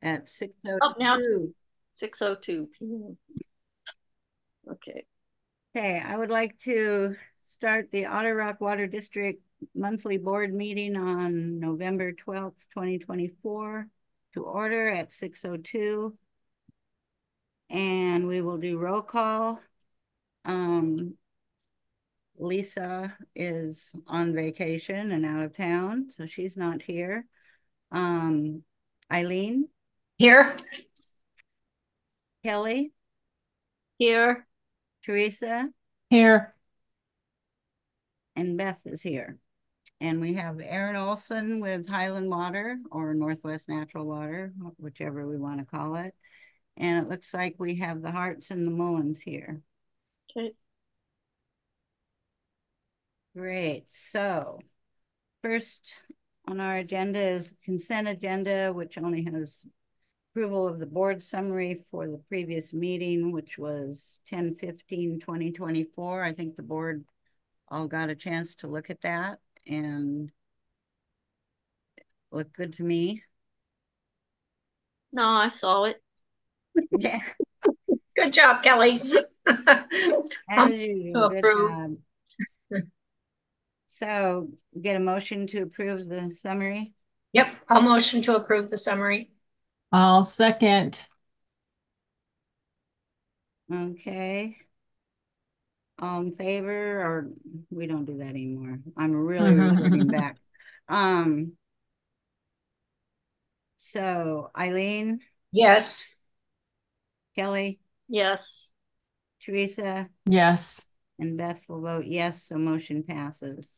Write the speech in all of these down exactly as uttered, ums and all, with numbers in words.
at six oh Oh, now it's two. six oh two p m. Okay. Okay, I would like to start the Otter Rock Water District monthly board meeting on November twelfth, twenty twenty-four to order at six oh two. And we will do roll call. Um, Lisa is on vacation and out of town, so she's not here. Um, Eileen, Here. Kelly, Here. Teresa, Here. and Beth is here. And we have Aaron Olson with Highland Water or Northwest Natural Water, whichever we want to call it. And it looks like we have the Harts and the Mullins here. Okay. Great. So first on our agenda is consent agenda, which only has approval of the board summary for the previous meeting, which was ten fifteen twenty twenty-four. I think the board all got a chance to look at that and looked good to me. No, I saw it. Yeah. Good job, Kelly. As usual, good approve. job. So get a motion to approve the summary. Yep, I'll motion to approve the summary. I'll second. Okay. All in favor, or we don't do that anymore. I'm really reverting back. Um, so Eileen, Yes. Kelly, Yes. Teresa, Yes. and Beth will vote yes, so motion passes.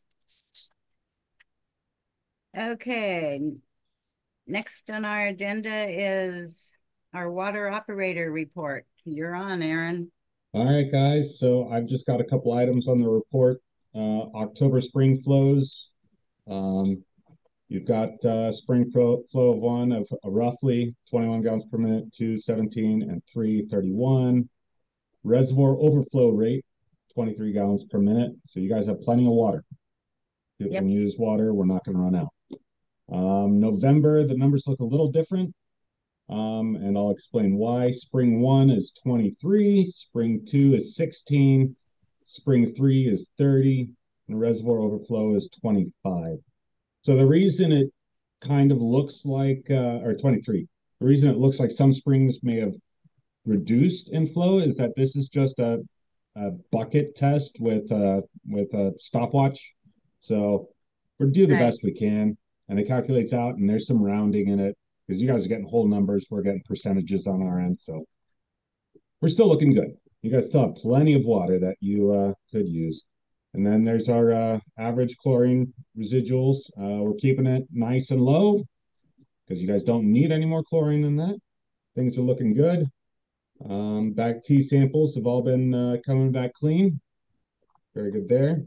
Okay, next on our agenda is our water operator report. You're on, Aaron. All right, guys. So I've just got a couple items on the report. Uh, October spring flows. Um, you've got uh, spring flow, flow of one of uh, roughly twenty-one gallons per minute, two seventeen, and three thirty-one. Reservoir overflow rate, twenty-three gallons per minute. So you guys have plenty of water. People Yep. can use water. We're not going to run out. Um, November, the numbers look a little different. Um, and I'll explain why. Spring one is twenty-three, spring two is sixteen, spring three is thirty, and reservoir overflow is twenty-five. So the reason it kind of looks like, uh, or twenty-three, the reason it looks like some springs may have reduced in flow is that this is just a, a bucket test with, uh, with a stopwatch. So we're do the Right. best we can, and it calculates out, and there's some rounding in it because you guys are getting whole numbers. We're getting percentages on our end. So we're still looking good. You guys still have plenty of water that you uh, could use. And then there's our uh, average chlorine residuals. Uh, we're keeping it nice and low because you guys don't need any more chlorine than that. Things are looking good. Um, back T samples have all been uh, coming back clean. Very good there.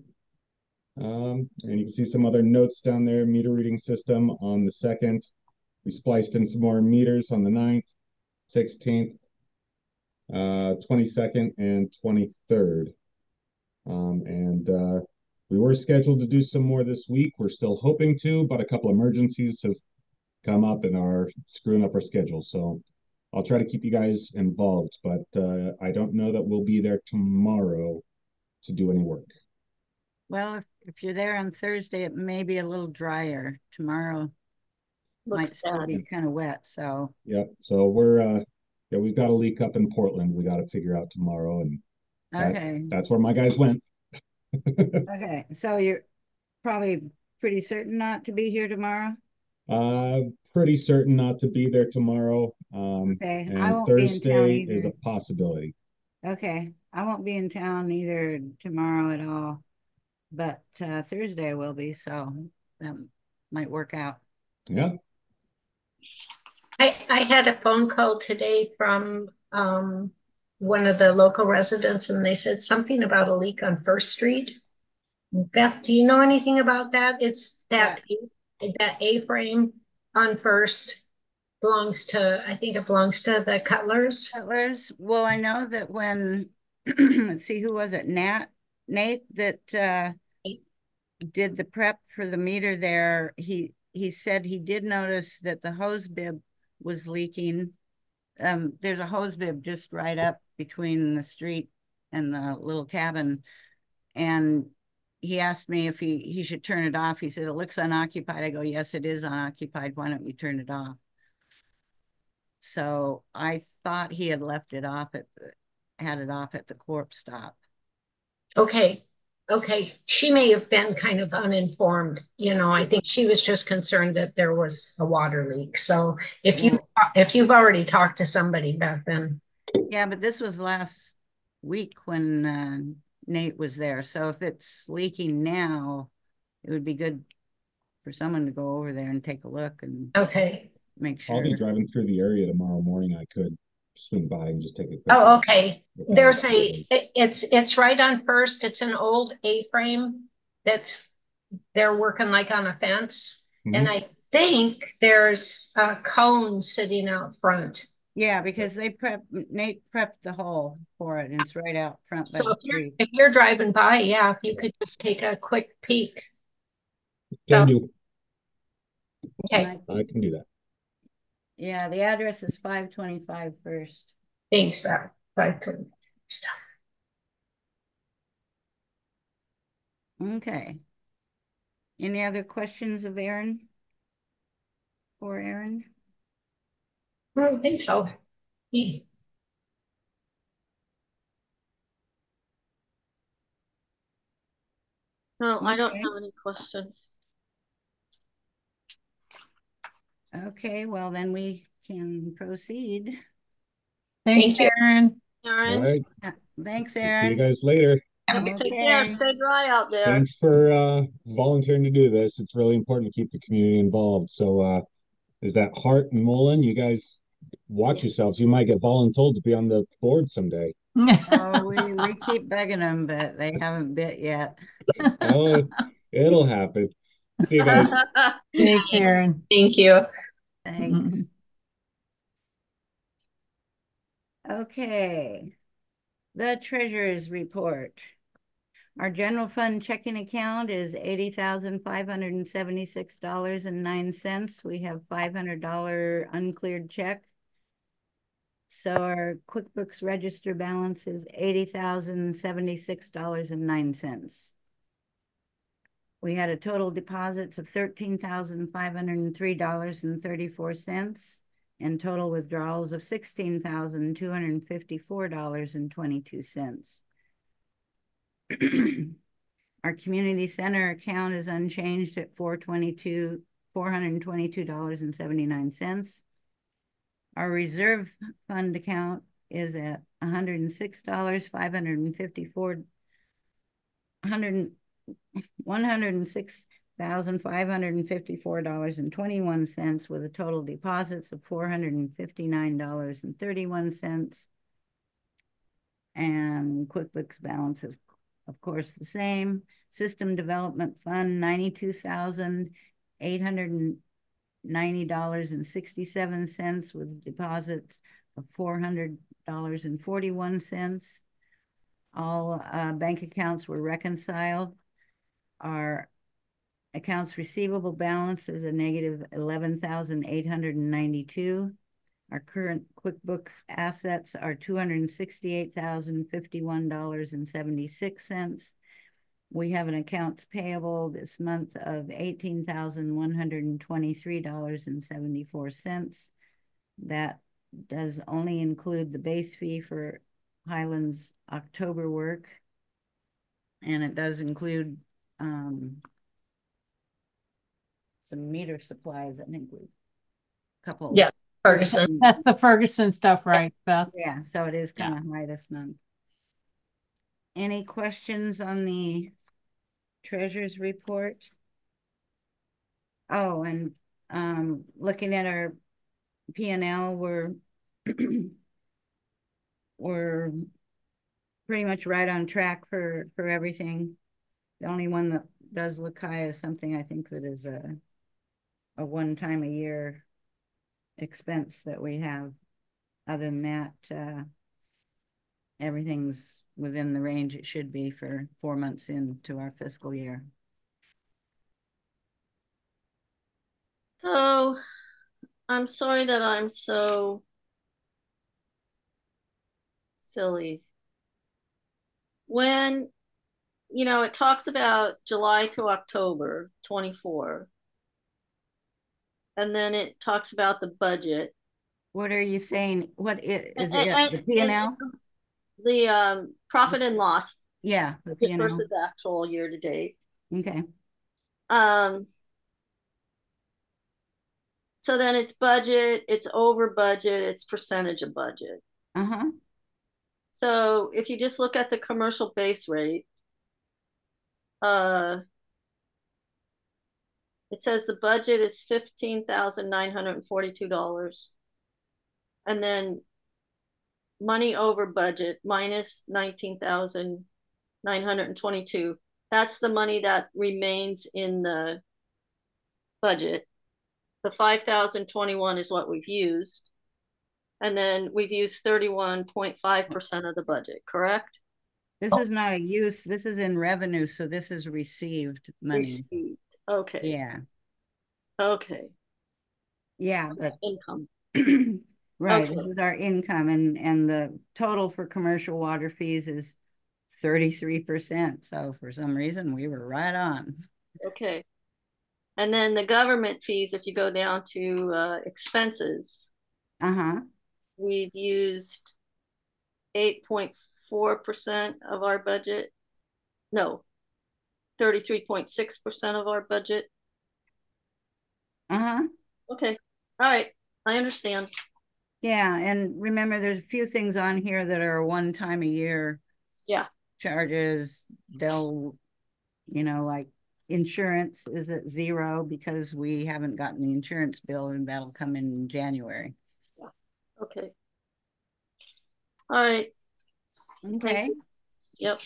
Um, and you can see some other notes down there. Meter reading system on the second. We spliced in some more meters on the ninth, sixteenth, uh, twenty-second, and twenty-third. Um, and uh, we were scheduled to do some more this week. We're still hoping to, but a couple emergencies have come up and are screwing up our schedule. So I'll try to keep you guys involved, but uh, I don't know that we'll be there tomorrow to do any work. Well, if, if you're there on Thursday, it may be a little drier. Tomorrow Looks might still bad. be kind of wet. So yeah, so we're uh, yeah, we've got a leak up in Portland. We got to figure out tomorrow, and that, okay, that's where my guys went. okay. So you're probably pretty certain not to be here tomorrow. Uh, pretty certain not to be there tomorrow. Um, Okay, I and won't be in town Thursday is either. a possibility. Okay, I won't be in town either tomorrow at all, but uh, Thursday I will be, so that might work out. Yeah. I, I had a phone call today from um, one of the local residents, and they said something about a leak on First Street. Beth, do you know anything about that? It's that that A-frame on First belongs to, I think it belongs to the Cutlers. Cutlers. Well, I know that when let's see, who was it? Nat, Nate that uh, did the prep for the meter there. He he said he did notice that the hose bib was leaking. Um, there's a hose bib just right up between the street and the little cabin. And he asked me if he, he should turn it off. He said, it looks unoccupied. I go, yes, it is unoccupied. Why don't you turn it off? So I thought he had left it off at, had it off at the corp stop. Okay, okay. She may have been kind of uninformed, you know, I think she was just concerned that there was a water leak. So if you, if you've already talked to somebody, Beth, then. Yeah, but this was last week when uh, Nate was there. So if it's leaking now, it would be good for someone to go over there and take a look and Okay. make sure. I'll be driving through the area tomorrow morning. I could swing by and just take a quick Oh, look. okay. If I There's was- a, it- it's, it's right on First. It's an old A-frame that's, they're working like on a fence. And Mhm. I think there's a cone sitting out front. Yeah, because they prep, Nate prepped the hole for it and it's right out front by So the if you're, tree. if you're driving by, yeah, if you could just take a quick peek. Can So- do. Okay, I can do that. Yeah, the address is five twenty-five First. thanks, Beth. Bye. Stop. Okay. Any other questions of Aaron? For Aaron? I don't think so. Yeah. No, I don't Okay. have any questions. Okay, well then we can proceed. Thank Thank you, you. Aaron. All Aaron, right. Uh, Thanks, See you Aaron. guys later. yep, take care. Okay. Stay dry out there. Thanks for uh, volunteering to do this. It's really important to keep the community involved. So uh, is that Hart and Mullen? You guys watch yourselves. You might get voluntold to be on the board someday. Oh, we, we keep begging them, but they haven't bit yet. Oh, it'll happen. See you guys. Thanks, Aaron. Thank you. Thanks. Mhm. Okay. The treasurer's report. Our general fund checking account is eighty thousand five hundred and seventy-six dollars and nine cents. We have five hundred dollar uncleared check. So our QuickBooks register balance is eighty thousand seventy-six dollars and nine cents. We had a total deposits of thirteen thousand five hundred and three dollars and thirty-four cents and total withdrawals of sixteen thousand two hundred and fifty-four dollars and twenty-two cents. Our community center account is unchanged at four twenty-two, four hundred and twenty-two dollars and seventy-nine cents. Our reserve fund account is at one hundred and six dollars, five hundred and fifty-four, one hundred, one hundred and six thousand five hundred and fifty-four dollars and twenty-one cents with a total deposits of four hundred and fifty-nine dollars and thirty-one cents. And QuickBooks balance is, of course, the same. System Development Fund, ninety-two thousand eight hundred and ninety dollars and sixty-seven cents with deposits of four hundred dollars and forty-one cents. All uh, bank accounts were reconciled. Our accounts receivable balance is a negative eleven thousand eight hundred ninety-two. Our current QuickBooks assets are two hundred sixty-eight thousand fifty-one dollars and seventy-six cents. We have an accounts payable this month of eighteen thousand one hundred twenty-three dollars and seventy-four cents. That does only include the base fee for Highlands October work. And it does include um, some meter supplies, I think we, couple. Yeah, Ferguson. That's the Ferguson stuff, right, Beth? Yeah, so it is kind of high this month. Any questions on the treasurer's report? Oh, and um, looking at our P and L, we're we're pretty much right on track for for everything. The only one that does look high is something I think that is a a one time a year expense that we have. Other than that, uh, everything's within the range it should be for four months into our fiscal year. So, I'm sorry that I'm so silly. When, you know, it talks about July to October twenty-four, and then it talks about the budget. What are you saying? What i- is And, it? and- The P and and L? the um, profit and loss Yeah, the P and L. versus actual year to date. Okay. Um, so then it's budget, it's over budget, it's percentage of budget. Uh-huh. So if you just look at the commercial base rate, uh, it says the budget is fifteen thousand nine hundred and forty-two dollars, and then money over budget minus nineteen thousand nine hundred and twenty-two. That's the money that remains in the budget. The five thousand twenty-one is what we've used. And then we've used thirty-one point five percent of the budget, correct? This is not a use, this is in revenue, so this is received money. Received. Okay. Yeah, Okay. yeah, but Income. right, Okay. this is our income, and and the total for commercial water fees is thirty-three percent. So for some reason, we were right on. Okay. And then the government fees, if you go down to uh, expenses, Uh-huh. we've used eight point four percent of our budget. No, thirty-three point six percent of our budget. Uh-huh. Okay. All right. I understand. Yeah, and remember, there's a few things on here that are one time a year Yeah. charges. They'll, you know, like insurance is at zero because we haven't gotten the insurance bill, and that'll come in January. Okay. All right. Okay. Yep.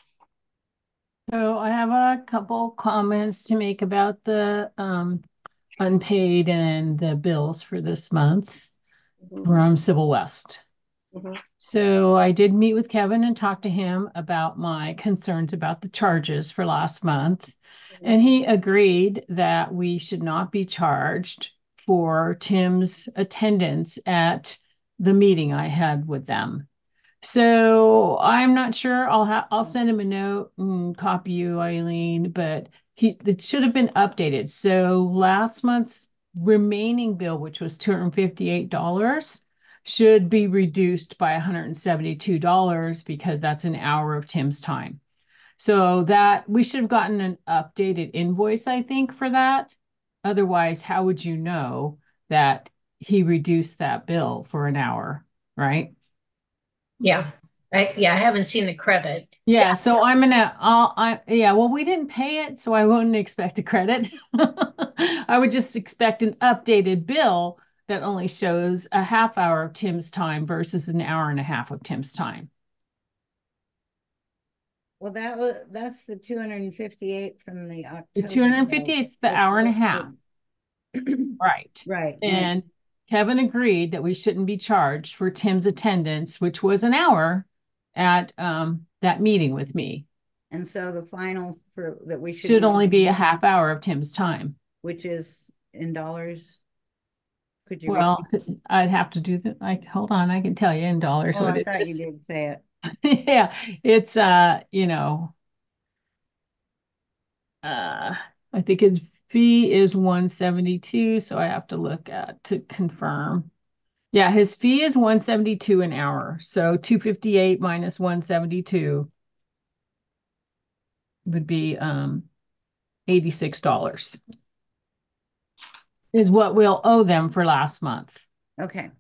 So I have a couple comments to make about the um, unpaid and the bills for this month Mhm. from Civil West. Mhm. So I did meet with Kevin and talk to him about my concerns about the charges for last month. And he agreed that we should not be charged for Tim's attendance at the meeting I had with them. So I'm not sure. I'll have I'll send him a note and copy you, Eileen, but he it should have been updated. So last month's remaining bill, which was two hundred fifty-eight dollars, should be reduced by one hundred seventy-two dollars because that's an hour of Tim's time. So that we should have gotten an updated invoice, I think, for that. Otherwise, how would you know that he reduced that bill for an hour, right? Yeah. I, yeah, I haven't seen the credit. Yeah, so I'm gonna, I'll, I, yeah, well, we didn't pay it, so I wouldn't expect a credit. I would just expect an updated bill that only shows a half hour of Tim's time versus an hour and a half of Tim's time. Well, that was, that's the two hundred fifty-eight from the October. The two hundred fifty-eight is the It's hour and a listed. half, right? Right. And Kevin agreed that we shouldn't be charged for Tim's attendance, which was an hour at um, that meeting with me. And so the final for that we should Should be- only be a half hour of Tim's time. which is in dollars. Could you? Well, I'd have to do that. Like, hold on, I can tell you in dollars Oh, what I it thought you is. did say it. Yeah, it's uh, you know, uh, I think his fee is one seventy-two, so I have to look at to confirm. Yeah, his fee is one seventy-two an hour, so two fifty-eight minus one seventy-two would be um eighty-six dollars is what we'll owe them for last month. Okay.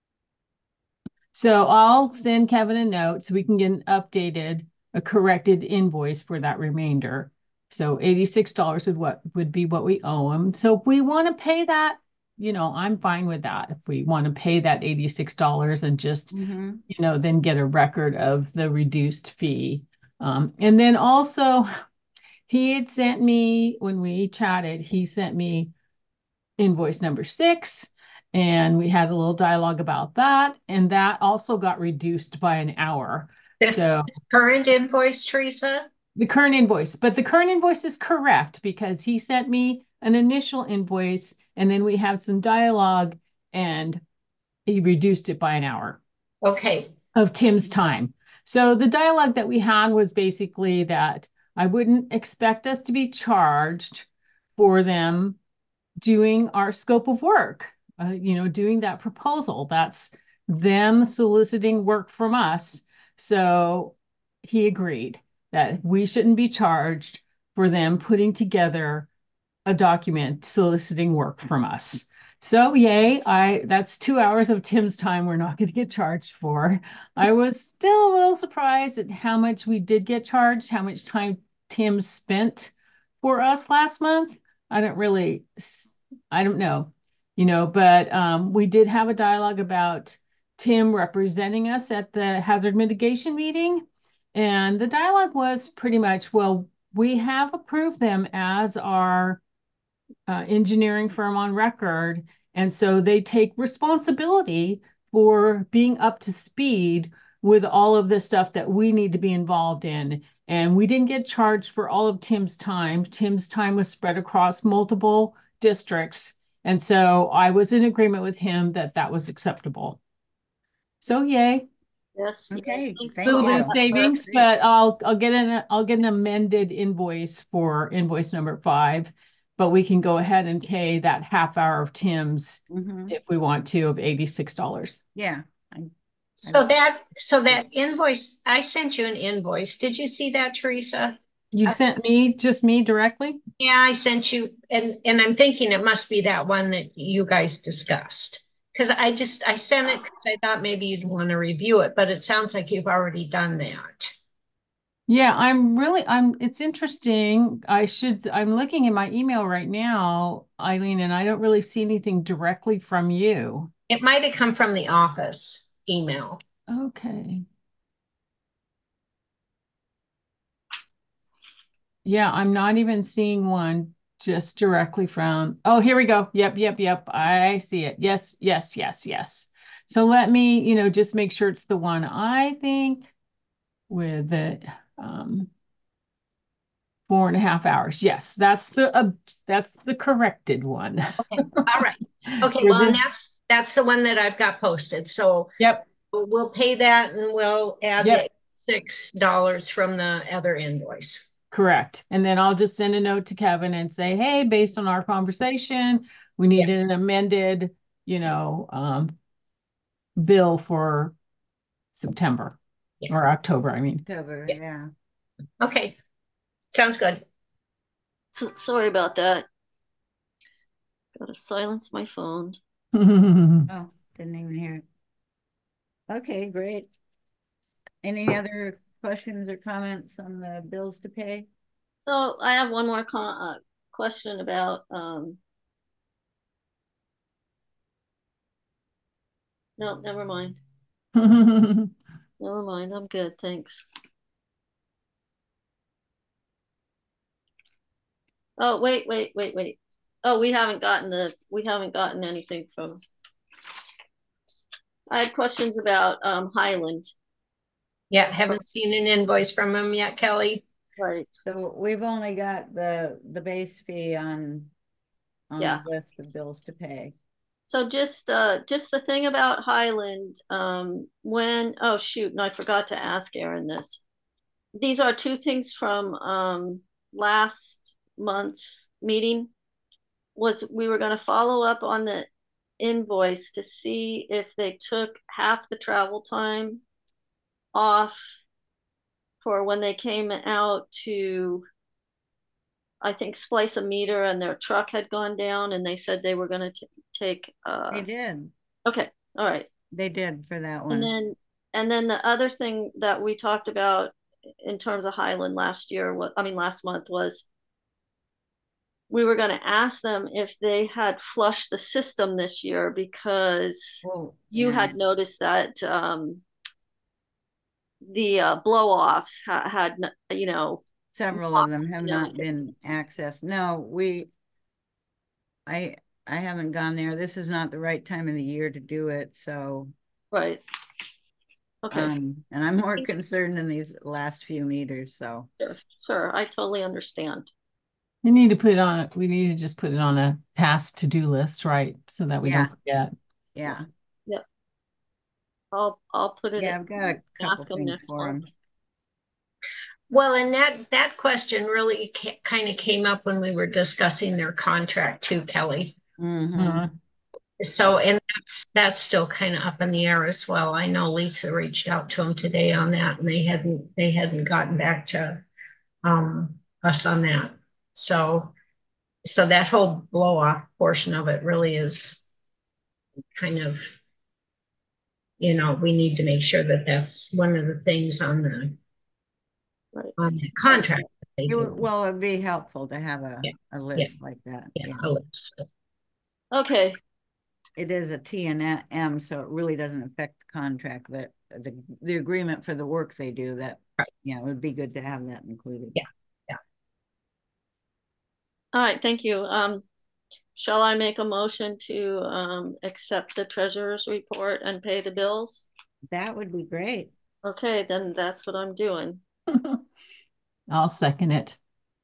So I'll send Kevin a note so we can get an updated, a corrected invoice for that remainder. So eighty-six dollars would what would be what we owe him. So if we want to pay that, you know, I'm fine with that. If we want to pay that eighty-six dollars and just, Mm-hmm. you know, then get a record of the reduced fee. Um, and then also he had sent me, when we chatted, he sent me invoice number six, and we had a little dialogue about that. And that also got reduced by an hour. This So current invoice, Teresa? the current invoice, but the current invoice is correct because he sent me an initial invoice and then we have some dialogue and he reduced it by an hour Okay, of Tim's time. So the dialogue that we had was basically that I wouldn't expect us to be charged for them doing our scope of work, uh, you know, doing that proposal. That's them soliciting work from us. So he agreed that we shouldn't be charged for them putting together a document soliciting work from us. So yay, I that's two hours of Tim's time we're not going to get charged for. I was still a little surprised at how much we did get charged, how much time Tim spent for us last month. I don't really, I don't know, you know, but um, we did have a dialogue about Tim representing us at the hazard mitigation meeting. And the dialogue was pretty much, well, we have approved them as our uh, engineering firm on record. And so they take responsibility for being up to speed with all of the stuff that we need to be involved in. And we didn't get charged for all of Tim's time. Tim's time was spread across multiple districts. And so I was in agreement with him that that was acceptable. So yay. Yes. Okay, Thanks thank for Little you. bit of that. savings, Great. but I'll I'll get an I'll get an amended invoice for invoice number five, but we can go ahead and pay that half hour of Tim's Mhm. if we want to of eighty-six dollars. Yeah, I- so that, so that invoice, I sent you an invoice. Did you see that, Teresa? You Uh, sent me just me directly? Yeah, I sent you, and, and I'm thinking it must be that one that you guys discussed. Because I just, I sent it because I thought maybe you'd want to review it, but it sounds like you've already done that. Yeah, I'm really I'm it's interesting. I should I'm looking in my email right now, Eileen, and I don't really see anything directly from you. It might have come from the office email. Okay. Yeah, I'm not even seeing one just directly from, oh, here we go. Yep, yep, yep. I see it. Yes, yes, yes, yes. So let me, you know, just make sure it's the one I think with the um, four and a half hours. Yes, that's the uh, that's the corrected one. Okay, all right. Okay, For well, and this- that's, that's the one that I've got posted. So Yep, we'll pay that and we'll add the yep, six dollars from the other invoice. correct. And then I'll just send a note to Kevin and say, hey, based on our conversation, we Yeah. need an amended, you know, um, bill for September Yeah. or October, I mean. cover, Yeah. yeah. Okay, sounds good. So, sorry about that. Gotta silence my phone. Oh, didn't even hear it. Okay, great. Any other questions or comments on the bills to pay? So I have one more con uh, question about, um, no, never mind. Never mind. I'm good. Thanks. Oh, wait, wait, wait, wait. Oh, we haven't gotten the, we haven't gotten anything from, I had questions about, um, Highland. Yeah, haven't seen an invoice from him yet, Kelly. Right. So we've only got the, the base fee on, on Yeah. the list of bills to pay. So just, uh, just the thing about Highland, um, when, oh shoot, no, I forgot to ask Aaron this. These are two things from, um, last month's meeting. Was we were going to follow up on the invoice to see if they took half the travel time off for when they came out to, I think, splice a meter, and their truck had gone down, and they said they were going to take. Uh, They did, okay, all right. they did for that And one. then, and then the other thing that we talked about in terms of Highland last year, what I mean last month, was we were going to ask them if they had flushed the system this year, because Oh, you yeah. had noticed that um, the uh, blow-offs ha- had, you know, Several of them moths have and not everything. been accessed. No, we, I, I haven't gone there. This is not the right time of the year to do it, so. Right. Okay. Um, and I'm more concerned in these last few meters, so. Sure. Sure. I totally understand. We need to put it on, we need to just put it on a task to-do list, right? So that we Yeah. don't forget. Yeah, Yep. I'll, I'll put it, yeah, I've got a couple ask them things next for him. month. Well, and that, that question really kind of came up when we were discussing their contract too, Kelly. Mhm. Mhm. So, and that's, that's still kind of up in the air as well. I know Lisa reached out to them today on that, and they hadn't, they hadn't gotten back to um, us on that. So, so that whole blow off portion of it really is kind of, you know, we need to make sure that that's one of the things on the Right. on the contract that they It would- do. well, it'd be helpful to have a, Yeah, a list like that. Yeah, Yeah. a list. Okay, It is a T and M, so it really doesn't affect the contract, but the, the agreement for the work they do, that, Right. yeah, it would be good to have that included. Yeah. Yeah. all right, thank you. Um, shall I make a motion to um accept the treasurer's report and pay the bills? That would be great. Okay, then that's what I'm doing. I'll second it.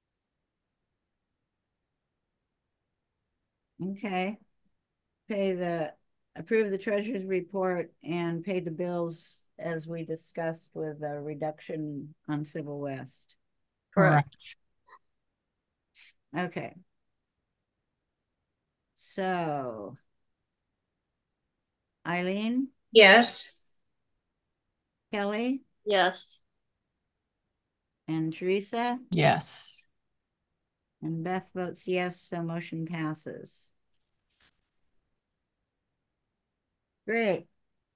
Okay. Pay the, approve the treasurer's report and pay the bills as we discussed with a reduction on Civil West. Correct. Okay. So, Eileen, Yes. Kelly, Yes. and Teresa, Yes. and Beth votes yes, so motion passes. Great.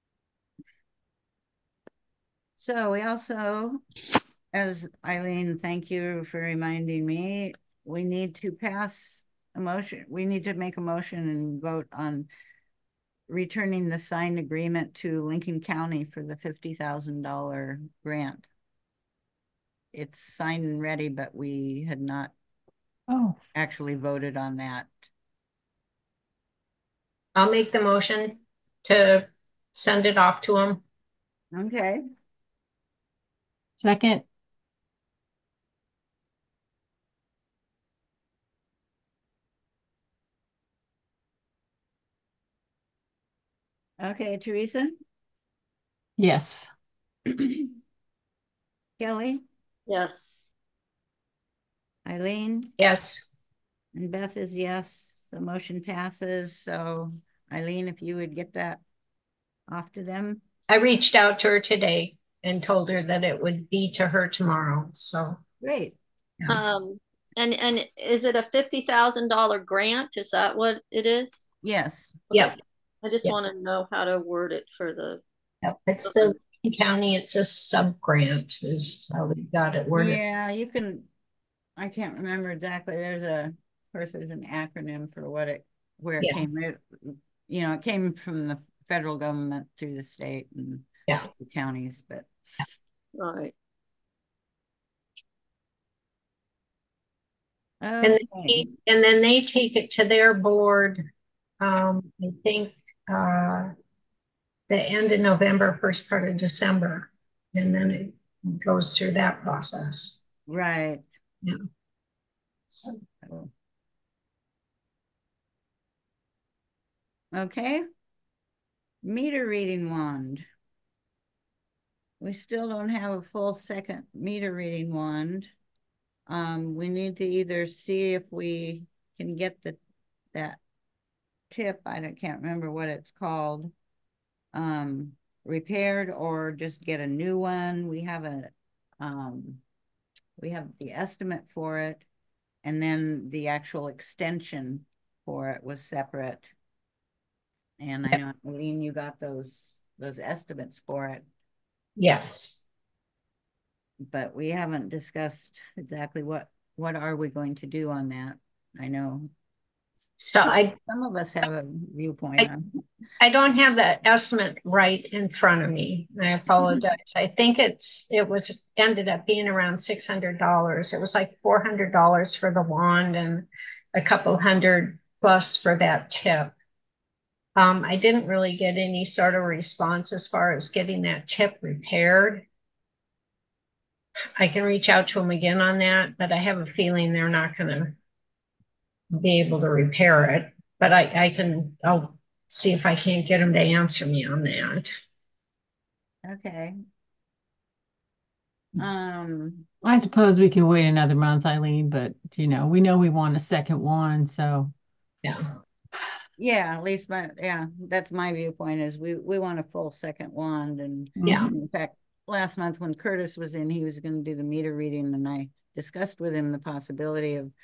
So we also, as Eileen, thank you for reminding me, we need to pass a motion. We need to make a motion and vote on returning the signed agreement to Lincoln County for the fifty thousand dollar grant. It's signed and ready, but we had not Oh, actually voted on that. I'll make the motion to send it off to them. Okay. second. Okay, Teresa? Yes. Kelly? Yes. Eileen? Yes. And Beth is yes, so motion passes. So Eileen, if you would get that off to them. I reached out to her today and told her that it would be to her tomorrow. So Great. yeah. Um, and, and is it a fifty thousand dollar grant? Is that what it is? Yes. Yep. I just Yep. want to know how to word it for the, Yep. It's the county, it's a sub grant is how we got it worded. Yeah, you can, I can't remember exactly. There's a, of course, there's an acronym for what it, where it Yeah. came. It, you know, it came from the federal government through the state and Yeah. the counties, but. all right. And, Okay. they, and then they take it to their board, um, I think, uh, the end of November, first part of December. And then it goes through that process. Right. Yeah. So. Okay. Meter reading wand. We still don't have a full second meter reading wand. Um, we need to either see if we can get the that tip, I don't, can't remember what it's called, um, repaired, or just get a new one. We have a, um, we have the estimate for it, and then the actual extension for it was separate. And I know, Eileen, you got those those estimates for it. Yes. But we haven't discussed exactly what what are we going to do on that. I know So I some of us have a viewpoint I, on. I don't have the estimate right in front of me. I apologize. I think it's it was ended up being around six hundred dollars. It was like four hundred dollars for the wand and a couple hundred plus for that tip. Um, I didn't really get any sort of response as far as getting that tip repaired. I can reach out to them again on that, but I have a feeling they're not going to be able to repair it. But I, I can, I'll see if I can't get them to answer me on that. Okay. Um, I suppose we can wait another month, Eileen, but you know, we know we want a second one, so. Yeah. yeah, at least my, yeah, that's my viewpoint is we, we want a full second wand. And Yeah. in fact, last month when Curtis was in, he was going to do the meter reading, and I discussed with him the possibility of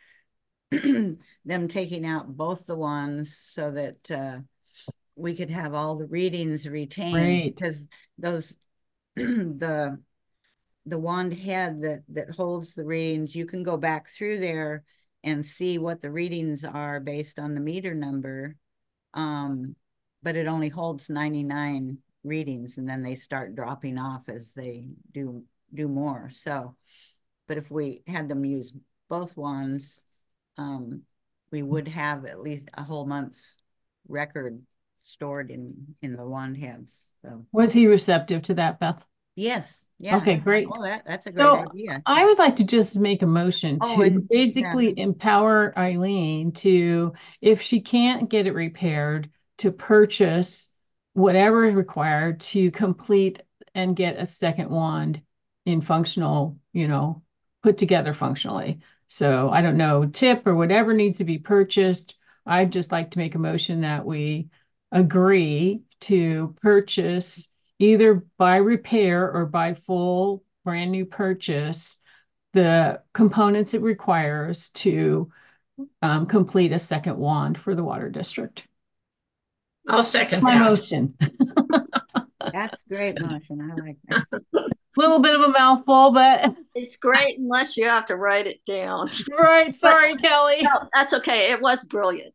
them taking out both the wands so that uh, we could have all the readings retained. Great. Because those, the, the wand head that, that holds the readings, you can go back through there and see what the readings are based on the meter number. Um, but it only holds ninety-nine readings, and then they start dropping off as they do do more. So, but if we had them use both wands, um, we would have at least a whole month's record stored in in the wand heads. So Was he receptive to that, Beth? yes, yeah. Okay, great. Oh, that that's a So great idea. I would like to just make a motion Oh, to and- basically yeah. empower Eileen to, if she can't get it repaired, to purchase whatever is required to complete and get a second wand in functional, you know, put together functionally. So I don't know, tip or whatever needs to be purchased. I'd just like to make a motion that we agree to purchase either by repair or by full brand new purchase the components it requires to um, complete a second wand for the water district. I'll second My that. motion. That's great motion. I like that. Little bit of a mouthful, but It's great unless you have to write it down. right. Sorry, but, Kelly. No, that's okay. It was brilliant.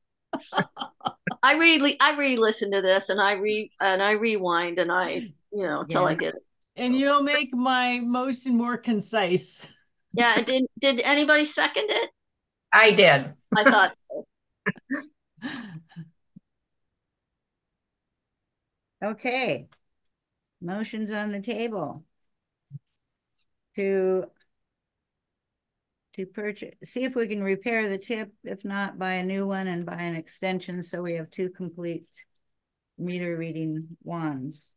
I re I re-listen to this and I re and I rewind and I, you know, till Yeah. I get it. And so. You'll make my motion more concise. Yeah, it did did anybody second it? I did. I thought so. Okay. Motions on the table to to purchase, see if we can repair the tip, if not buy a new one and buy an extension so we have two complete meter reading wands.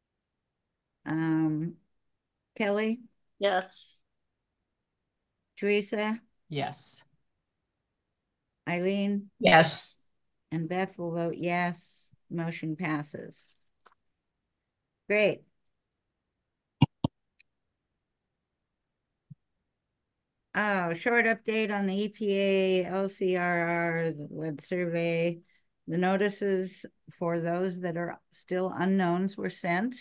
Um, Kelly? Yes. Teresa? Yes. Eileen? Yes. And Beth will vote yes. Motion passes. Great. Oh, short update on the E P A, L C R R, the lead survey. The notices for those that are still unknowns were sent.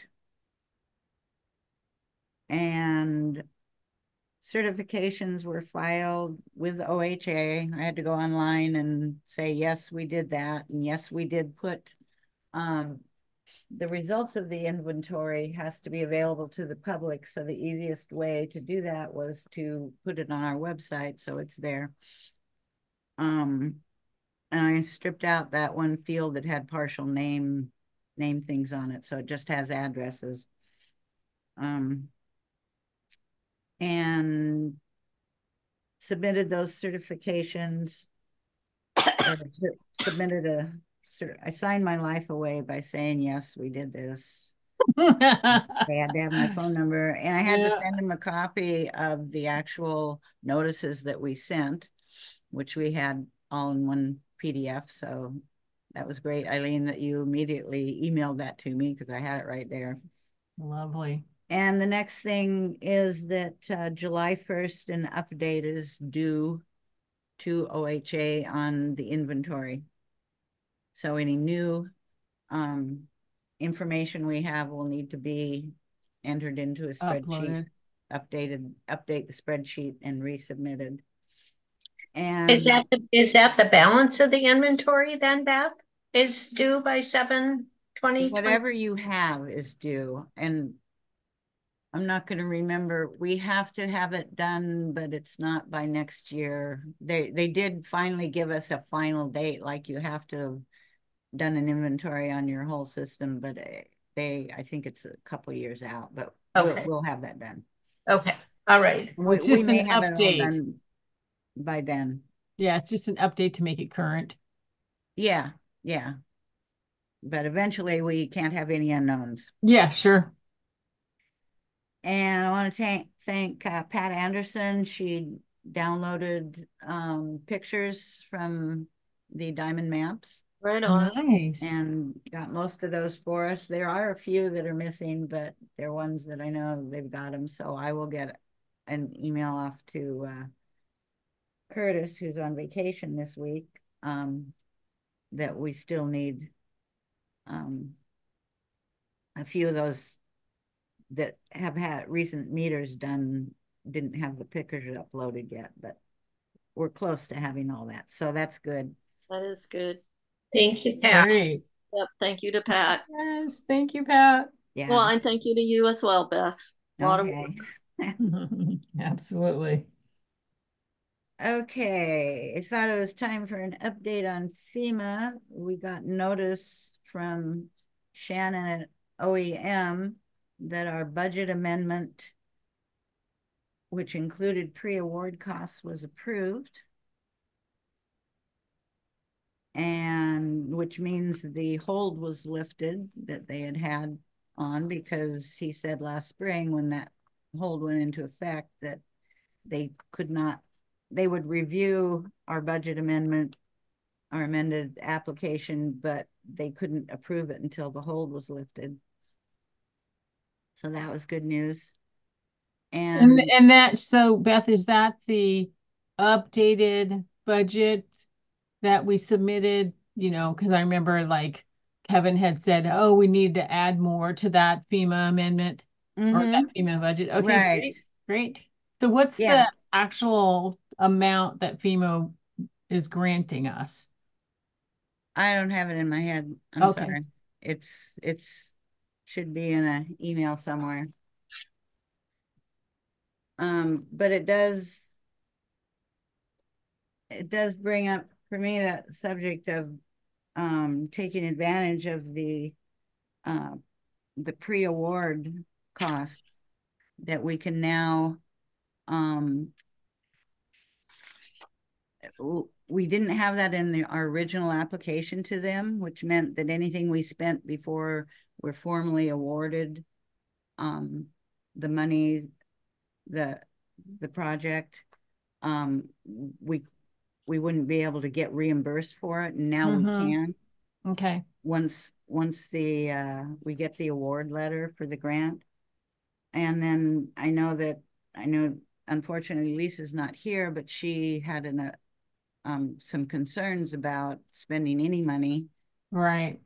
And certifications were filed with O H A. I had to go online and say, yes, we did that. And yes, we did put um, the results of the inventory has to be available to the public. So the easiest way to do that was to put it on our website. So it's there. Um, and I stripped out that one field that had partial name, name things on it. So it just has addresses. Um, and submitted those certifications, or submitted a, I signed my life away by saying, yes, we did this. I had to have my phone number, and I had yeah. to send him a copy of the actual notices that we sent, which we had all in one P D F. So that was great, Eileen, that you immediately emailed that to me because I had it right there. Lovely. And the next thing is that uh, July first, an update is due to O H A on the inventory. So any new um, information we have will need to be entered into a spreadsheet, uploaded, updated, update the spreadsheet and resubmitted. And is that the, is that the balance of the inventory then, Beth? Is due by seven twenty? Whatever you have is due. And I'm not going to remember. We have to have it done, but it's not by next year. They they did finally give us a final date, like you have to have done an inventory on your whole system, but they, I think it's a couple years out, but okay. we'll, we'll have that done. Okay. All right. We, it's just we may have update. It all done by then. Yeah, it's just an update to make it current. Yeah, yeah. but eventually we can't have any unknowns. Yeah, sure. And I want to thank thank uh, Pat Anderson. She downloaded um, pictures from the diamond maps Right on. Nice. and got most of those for us. There are a few that are missing, but they're ones that I know they've got them. So I will get an email off to uh, Curtis, who's on vacation this week, um, that we still need um, a few of those that have had recent meters done didn't have the pictures uploaded yet, but we're close to having all that. So that's good. That is good. Thank you, Pat. Great. Yep. Thank you to Pat. Yes, thank you, Pat. Well, Yeah. and thank you to you as well, Beth. A lot of work. Okay. Absolutely. Okay. I thought it was time for an update on FEMA. We got notice from Shannon at O E M that our budget amendment, which included pre-award costs, was approved. And which means the hold was lifted that they had had on, because he said last spring when that hold went into effect that they could not, they would review our budget amendment, our amended application, but they couldn't approve it until the hold was lifted. So that was good news. And And and that, so Beth, is that the updated budget that we submitted? You know, because I remember like Kevin had said, oh, we need to add more to that FEMA amendment or that mhm, FEMA budget. Okay, right. great, great. So what's Yeah. the actual amount that FEMA is granting us? I don't have it in my head. I'm Okay. sorry. It's it's should be in an email somewhere. Um, but it does it does bring up for me that subject of um taking advantage of the uh the pre-award cost that we can now um we didn't have that in the, our original application to them, which meant that anything we spent before we're formally awarded um, the money, the the project, um, we we wouldn't be able to get reimbursed for it, and now we Mm-hmm. can. Okay. Once once the uh, we get the award letter for the grant, and then I know that I know unfortunately Lisa's not here, but she had an uh, um, some concerns about spending any money Right.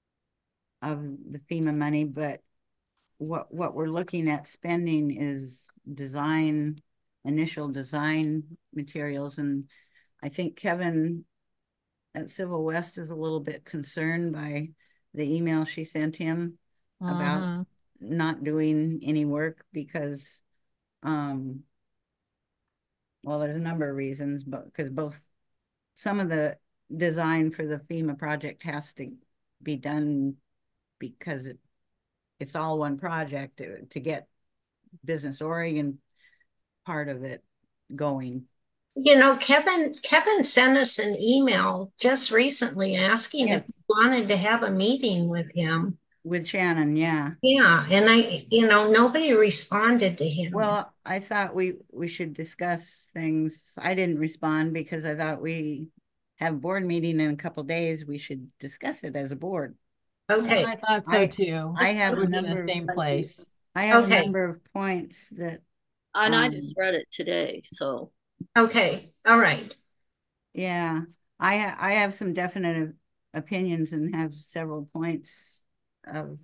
of the FEMA money, but what what we're looking at spending is design, initial design materials. And I think Kevin at Civil West is a little bit concerned by the email she sent him about Mm-hmm. not doing any work because um well, there's a number of reasons, but because both some of the design for the FEMA project has to be done because it, it's all one project to, to get Business Oregon part of it going. You know, Kevin, Kevin sent us an email just recently asking if Yes. we wanted to have a meeting with him. With Shannon, yeah. Yeah, and I, you know, nobody responded to him. Well, I thought we we should discuss things. I didn't respond because I thought we have a board meeting in a couple days. We should discuss it as a board. Okay, I thought so I too. I have It a was in the number of same place. I have a Okay. number of points that And I um, just read it today, so. okay, all right. yeah, I ha I have some definite opinions and have several points of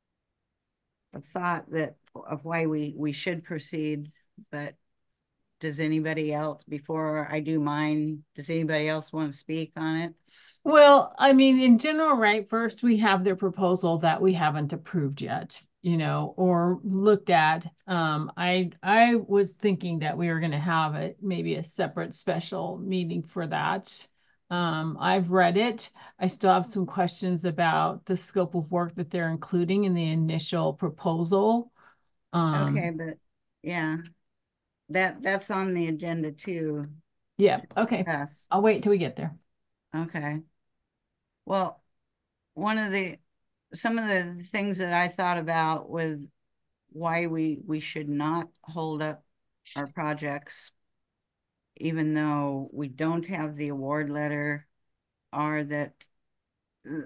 of thought that of why we we should proceed. But does anybody else, before I do mine, does anybody else want to speak on it? Well, I mean, in general, right, first we have their proposal that we haven't approved yet, you know, or looked at. Um, I I was thinking that we were going to have it, maybe a separate special meeting for that. Um, I've read it. I still have some questions about the scope of work that they're including in the initial proposal. Um, Okay, but yeah, that that's on the agenda too. yeah, To okay. discuss. I'll wait till we get there. Okay. Well, one of the some of the things that I thought about with why we, we should not hold up our projects, even though we don't have the award letter, are that uh,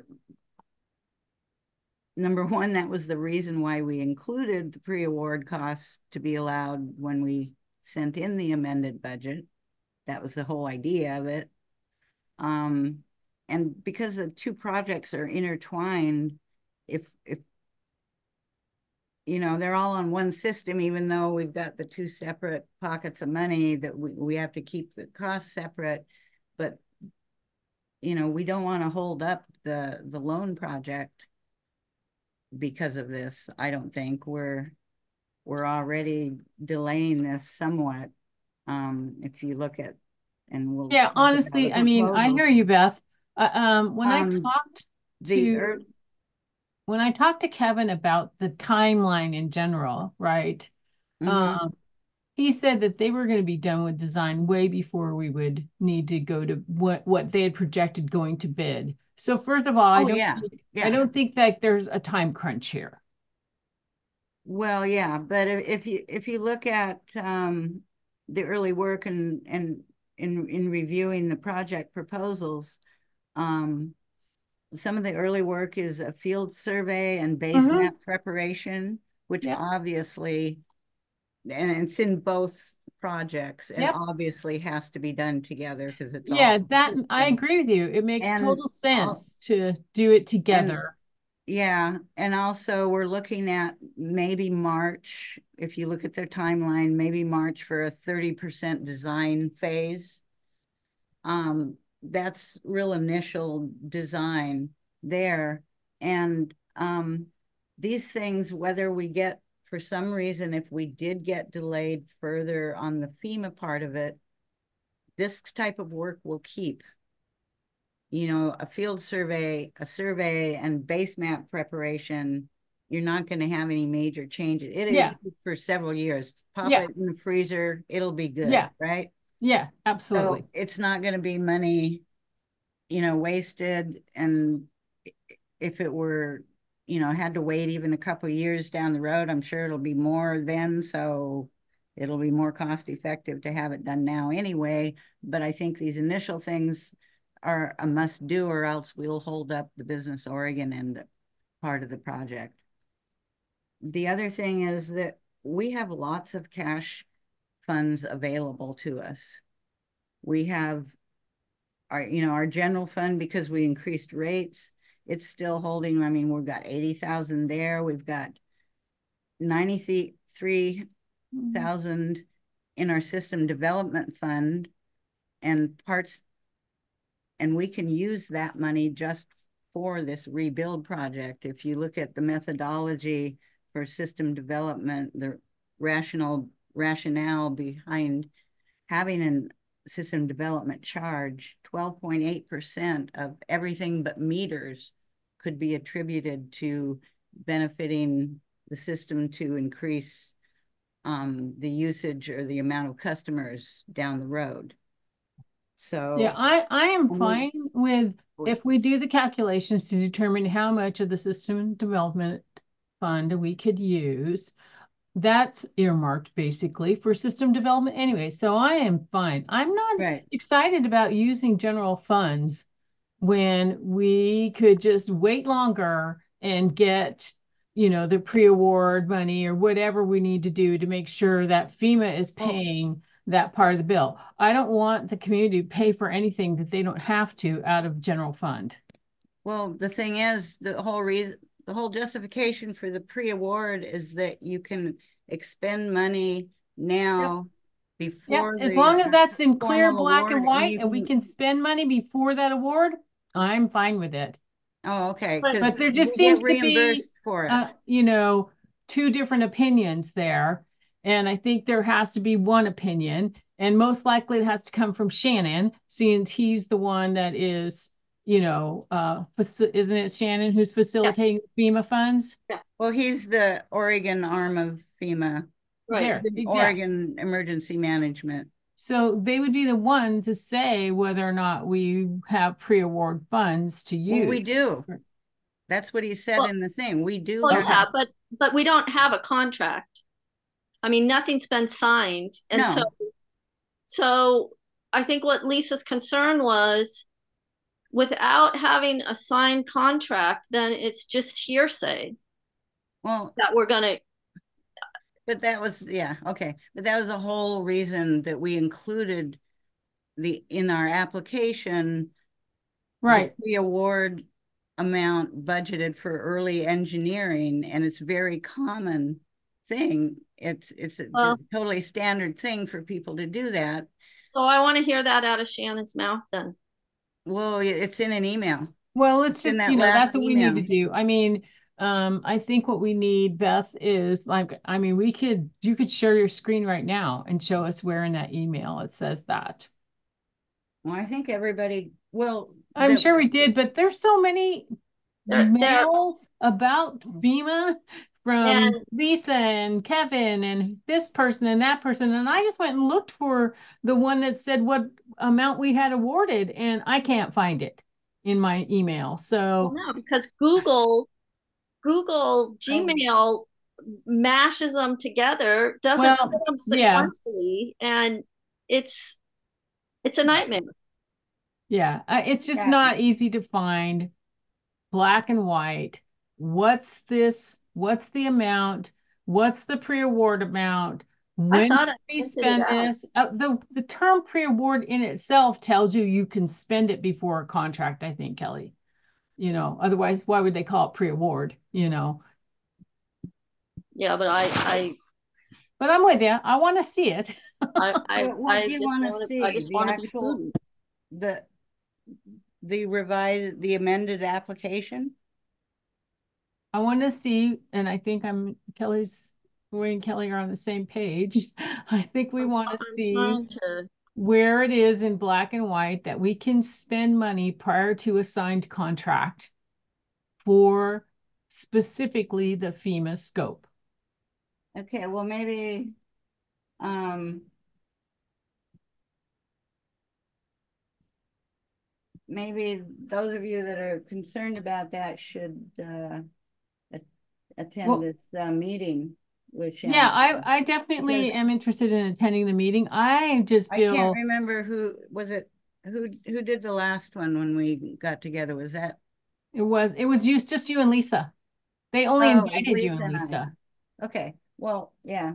number one, that was the reason why we included the pre-award costs to be allowed when we sent in the amended budget. That was the whole idea of it. Um, and because the two projects are intertwined, if, if, you know, they're all on one system, even though we've got the two separate pockets of money, that we, we have to keep the costs separate. But, you know, we don't want to hold up the, the loan project because of this. I don't think we're, we're already delaying this somewhat. Um, if you look at, and we'll Yeah, talk about the honestly, I mean, I proposals. hear you, Beth. Uh, um, when I Um, talked the to er, when I talked to Kevin about the timeline in general, right? mhm. Um, he said that they were going to be done with design way before we would need to go to what what they had projected going to bid. So first of all, I Oh, don't yeah, think, I yeah. don't think that there's a time crunch here. Well, yeah, but if, if you if you look at um, the early work and and in in reviewing the project proposals, um, some of the early work is a field survey and base Mhm. map preparation, which Yep. obviously, and it's in both projects, and Yep. obviously has to be done together because it's all Yeah, that I consistent. agree with you. It makes And total all, sense to do it and together. yeah, and also we're looking at maybe March, if you look at their timeline, maybe March for a thirty percent design phase. Um, that's real initial design there. And um, these things, whether we get, for some reason, if we did get delayed further on the FEMA part of it, this type of work will keep. You know, a field survey, a survey and base map preparation, you're not going to have any major changes. It is Yeah. for several years. Pop Yeah. it in the freezer, it'll be good, Yeah. right? Yeah, So absolutely. it's not going to be money, you know, wasted. And if it were, you know, had to wait even a couple of years down the road, I'm sure it'll be more then. So it'll be more cost effective to have it done now anyway. But I think these initial things are a must do, or else we'll hold up the Business Oregon end part of the project. The other thing is that we have lots of cash funds available to us. We have our, you know, our general fund, because we increased rates, it's still holding. I mean, we've got eighty thousand there. We've got ninety-three thousand in our system development fund and parts, and we can use that money just for this rebuild project. If you look at the methodology for system development, the rational rationale behind having an system development charge, twelve point eight percent of everything but meters could be attributed to benefiting the system to increase um, the usage or the amount of customers down the road. So Yeah, I, I am we, fine with we, if we do the calculations to determine how much of the system development fund we could use. That's earmarked basically for system development anyway. So I am fine. I'm not right. excited about using general funds when we could just wait longer and get, you know, the pre-award money or whatever we need to do to make sure that FEMA is Well, paying that part of the bill. I don't want the community to pay for anything that they don't have to out of general fund. well, the thing is, the whole reason, the whole justification for the pre-award is that you can expend money now Yep. before As the long as that's in clear formal black and award, and white you and we can, can spend money before that award, I'm fine with it. oh, okay, But- because But there just we get seems to be, reimbursed for it. uh, you know, two different opinions there. And I think there has to be one opinion. And most likely it has to come from Shannon, since he's the one that is, you know, uh, faci- isn't it Shannon who's facilitating FEMA funds? Well, he's the Oregon arm of FEMA. Right. There, He's in exactly. Oregon Emergency Management. So they would be the one to say whether or not we have pre-award funds to use. Well, we do. That's what he said Well- in the thing. We do Well, have, yeah, but, but we don't have a contract. I mean, nothing's been signed. And so, no, so I think what Lisa's concern was, without having a signed contract, then it's just hearsay well, that we're gonna, but that was, yeah, okay. But that was the whole reason that we included the, in our application, the Right. pre-award amount budgeted for early engineering, and it's a very common thing. It's, it's a Well- totally standard thing for people to do that. so I want to hear that out of Shannon's mouth then. Well, it's in an email. Well, it's in just, that you know, last that's what we need to email. do. I mean, um, I think what we need, Beth, is like, I mean, we could, you could share your screen right now and show us where in that email it says that. Well, I think everybody, well. I'm the- sure we did, but there's so many There- there- mails about FEMA from And- Lisa and Kevin and this person and that person. And I just went and looked for the one that said what amount we had awarded, and I can't find it in my email. So No, because Google, Google Gmail mashes them together, doesn't Well, put them yeah. sequentially, and it's, it's a nightmare. yeah, uh, it's just Yeah. not easy to find black and white. What's this? What's the amount? What's the pre-award amount? When thought do I we printed it spend out. this? Uh, the, the term pre-award in itself tells you you can spend it before a contract, I think, Kelly. You know, otherwise, why would they call it pre-award? You know, Yeah, but I, I, but I'm with you. I want to see it. I, I, What- what I do you just wanna want see? to, I just The want to be actual- prudent. The, the revised, the amended application? I want to see, and I think I'm Kelly's, we and Kelly are on the same page. I think we I'm want try- to I'm see trying to, where it is in black and white that we can spend money prior to a signed contract for specifically the FEMA scope. Okay, well, maybe, um, maybe those of you that are concerned about that should, uh, a- attend Well- this, uh, meeting with Shannon. Yeah, I, I definitely Because- am interested in attending the meeting. I just I can't feel, remember who, was it, who, who did the last one when we got together? Was that? it was, it was you, just you and Lisa. They only Oh, it was invited you Lisa and and I. Lisa. Okay, well, yeah.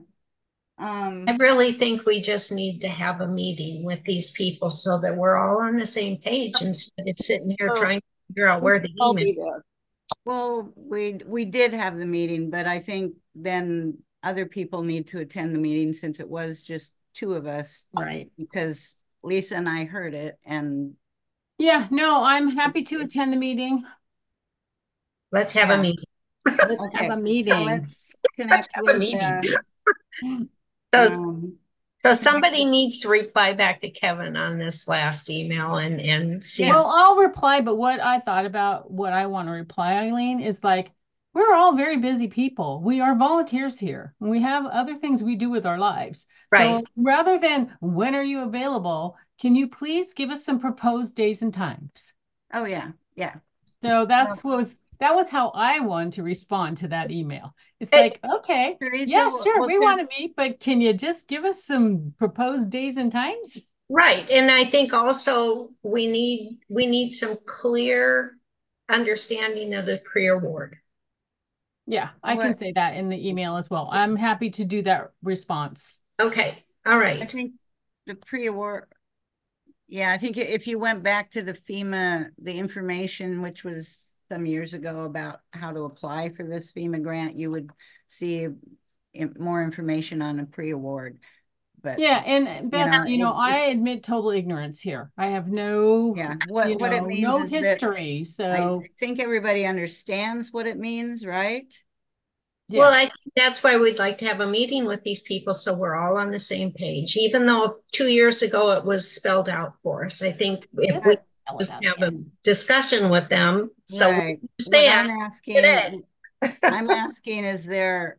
Um, I really think we just need to have a meeting with these people so that we're all on the same page instead of sitting here Oh. trying to figure out where the I'll email. be there. well, we, we did have the meeting, but I think then other people need to attend the meeting since it was just two of us, Right. because Lisa and I heard it, and Yeah, no, I'm happy to attend the meeting. Let's have Yeah. a meeting. Let's okay, have a so meeting. let's connect have a with, meeting. uh, So, um, so somebody needs to reply back to Kevin on this last email and, and see. Yeah. Well, I'll reply, but what I thought about what I want to reply, Eileen, is like, we're all very busy people. We are volunteers here. And we have other things we do with our lives. So Right. rather than when are you available, can you please give us some proposed days and times? oh, yeah, yeah. So that's what was that was how I wanted to respond to that email. It's Hey, like, okay, Teresa, yeah, well, sure, well, we want to since- meet, but can you just give us some proposed days and times? Right, and I think also we need, we need some clear understanding of the pre-award. Yeah, I can What- say that in the email as well. I'm happy to do that response. Okay, all I right. think the pre-award, yeah, I think if you went back to the FEMA, the information, which was some years ago about how to apply for this FEMA grant, you would see in- more information on a pre-award. But Yeah, and Beth, know, you know, if- I admit total ignorance here. I have no, yeah, you what, what it know, means no is that history. I So think everybody understands what it means, right? Well, yeah, I think that's why we'd like to have a meeting with these people so we're all on the same page, even though two years ago it was spelled out for us. I think if we Let's spell it just out have a again. discussion with them, so we Right. What understand. I'm asking, today. I'm asking, is there,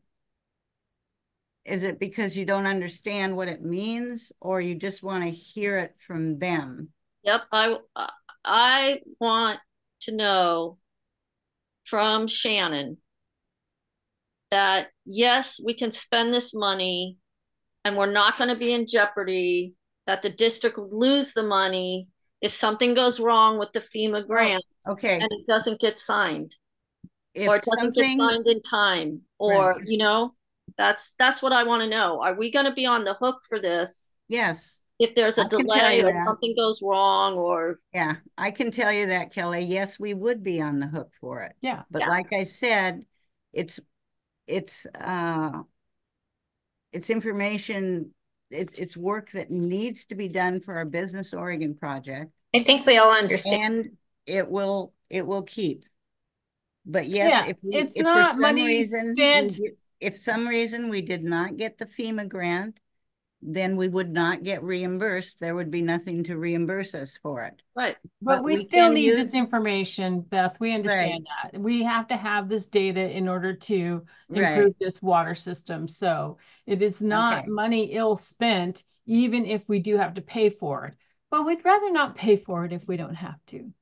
is it because you don't understand what it means, or you just want to hear it from them? Yep, I, I want to know from Shannon that, yes, we can spend this money and we're not going to be in jeopardy, that the district would lose the money if something goes wrong with the FEMA grant Well, okay, and it doesn't get signed, or if it doesn't get something, signed in time, or, Right. you know, that's, that's what I want to know. Are we going to be on the hook for this yes, if there's a I can tell delay you or that. something goes wrong, or, yeah, I can tell you that, Kelly. Yes, we would be on the hook for it. Yeah. But Yeah. like I said, it's, it's, uh, it's information, it's, it's work that needs to be done for our Business Oregon project, I think we all understand. and it will, it will keep. But yes, Yeah, if we, it's if for not some money reason, we spent. did- if some reason we did not get the FEMA grant, then we would not get reimbursed. There would be nothing to reimburse us for it. right. But, But we, we still can need use- this information, Beth. We understand that. We have to have this data in order to improve Right. this water system. So it is not Okay. money ill spent, even if we do have to pay for it. But we'd rather not pay for it if we don't have to.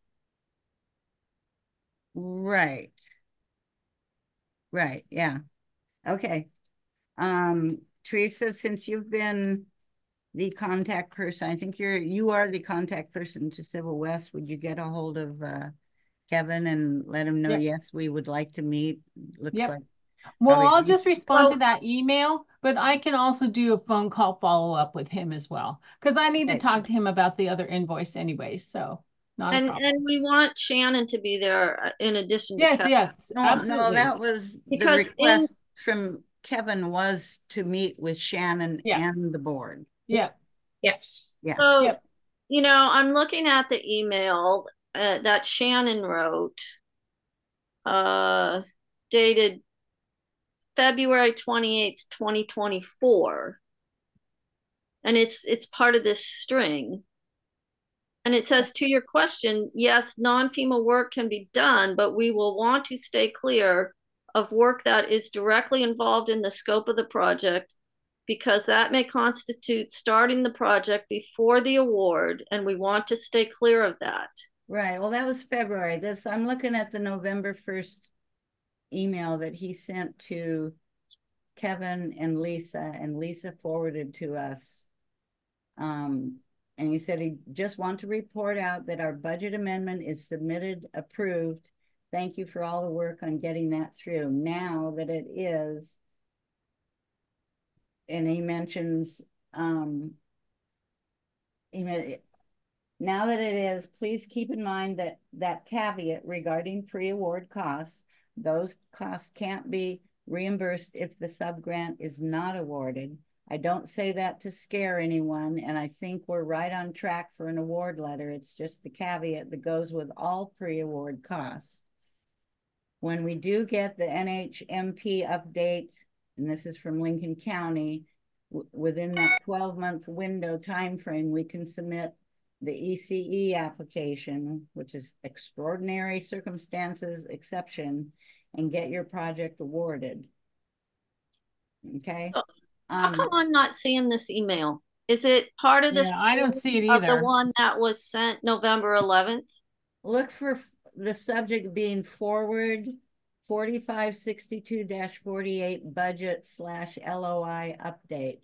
Right. Right, yeah. Okay. Um, Teresa, since you've been the contact person, I think you're, you are the contact person to Civil West. Would you get a hold of uh, Kevin and let him know, Yep. yes, we would like to meet? Looks Yep. like. Well, probably- I'll just respond Well- to that email, but I can also do a phone call follow-up with him as well, because I need to Okay. talk to him about the other invoice anyway, so not a And, problem. and we want Shannon to be there uh, in addition to Yes, Kevin. yes, No, no, absolutely. that was, the Because in- request from Kevin was to meet with Shannon Yeah. and the board. Yeah, Yes. Yeah. So, Yep. you know, I'm looking at the email uh, that Shannon wrote, uh, dated February twenty-eighth, twenty twenty-four. And it's it's part of this string. And it says, to your question, yes, non-FEMA work can be done, but we will want to stay clear of work that is directly involved in the scope of the project, because that may constitute starting the project before the award, and we want to stay clear of that. Right, well, that was February. This, I'm looking at the November first email that he sent to Kevin and Lisa, and Lisa forwarded to us. Um, and he said he just want to report out that our budget amendment is submitted, approved. Thank you for all the work on getting that through. Now that it is, and he mentions, um, he meant, now that it is, please keep in mind that that caveat regarding pre-award costs, those costs can't be reimbursed if the subgrant is not awarded. I don't say that to scare anyone, and I think we're right on track for an award letter. It's just the caveat that goes with all pre-award costs. When we do get the N H M P update, and this is from Lincoln County, within that twelve month window timeframe, we can submit the E C E application, which is extraordinary circumstances exception, and get your project awarded. Okay. Oh, how um, come I'm not seeing this email? Is it part of the yeah, I don't see it of the either. one that was sent November eleventh? Look for the subject being forward forty-five sixty-two forty-eight budget slash L O I update.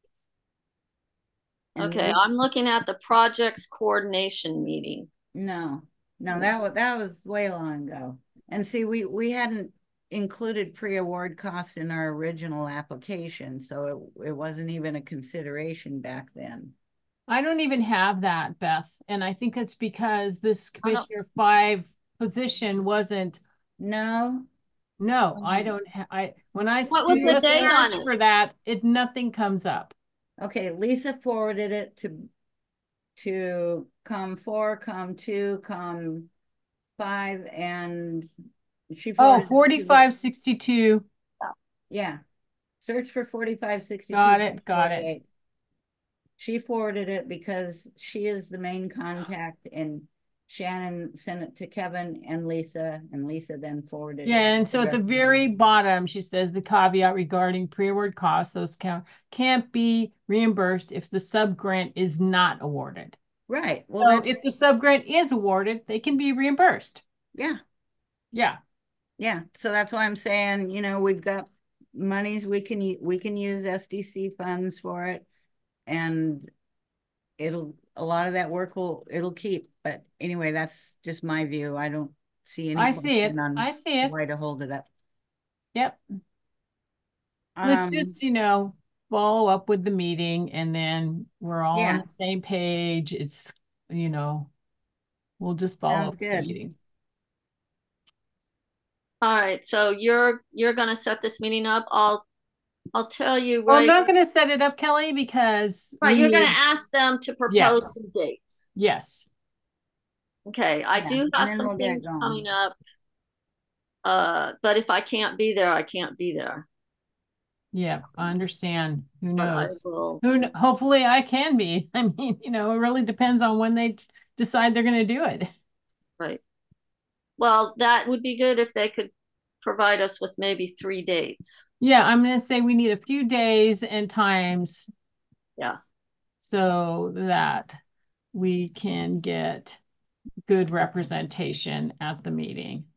And Okay, then- I'm looking at the projects coordination meeting. No, no, that was, that was way long ago. And see, we, we hadn't included pre-award costs in our original application, so it, it wasn't even a consideration back then. I don't even have that, Beth, and I think it's because this I don't- Commissioner Five position wasn't. No, No, I Um, don't. Ha I when I What was do the a date on search it? for that, it nothing comes up. okay, Lisa forwarded it to, to com four, com two, com five, and she Oh, forwarded it to the- forty-five sixty-two. Yeah, search for forty-five sixty-two. Got it, got it. forty-eight. She forwarded it because she is the main contact, and Shannon sent it to Kevin and Lisa, and Lisa then forwarded it. Yeah, and to so at the rest of very them. bottom, she says the caveat regarding pre-award costs, those count can't be reimbursed if the sub-grant is not awarded. Right, well, So that's, if the sub-grant is awarded, they can be reimbursed. yeah, Yeah. Yeah, so that's why I'm saying, you know, we've got monies, we can, u- we can use S D C funds for it. And it'll, a lot of that work will, it'll keep, but anyway, that's just my view. I don't see any I see it. question on I see it. why to hold it up. Yep. Let's Um, just, you know, follow up with the meeting and then we're all on Yeah. the same page. It's, you know, we'll just follow sounds up with the good. meeting. All right, so you're you're gonna set this meeting up. I'll I'll tell you Well, I'm right. not going to set it up, Kelly, because Right, we you're gonna need, ask them to propose yes, some dates. yes. Okay, I Yeah, do and have then some we'll get things going. coming up. Uh, but if I can't be there, I can't be there. Yeah, I understand. Who But I knows? will. Who, kn- hopefully I can be. I mean, you know, it really depends on when they decide they're going to do it. Right. Well, that would be good if they could provide us with maybe three dates. Yeah, I'm going to say we need a few days and times Yeah. so that we can get good representation at the meeting.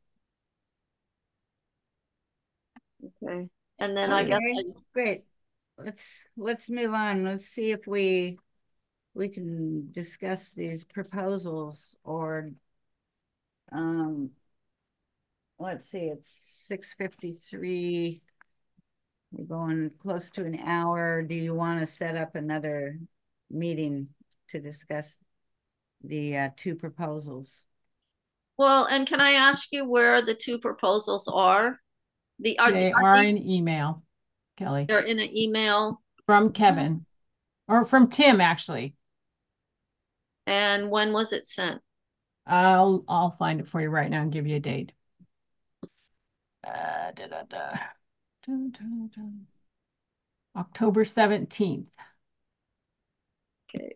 Okay. And then I guess I, Okay, great. Let's, let's move on. Let's see if we, we can discuss these proposals or, um, let's see, it's six fifty-three. We're going close to an hour. Do you want to set up another meeting to discuss the uh, two proposals? well, and can I ask you where the two proposals are? The are, They are are they an email, Kelly, they're in an email? from Kevin or from Tim, actually. And when was it sent? I'll I'll find it for you right now and give you a date. Uh, da, da, da. Dun, dun, dun. October seventeenth. Okay.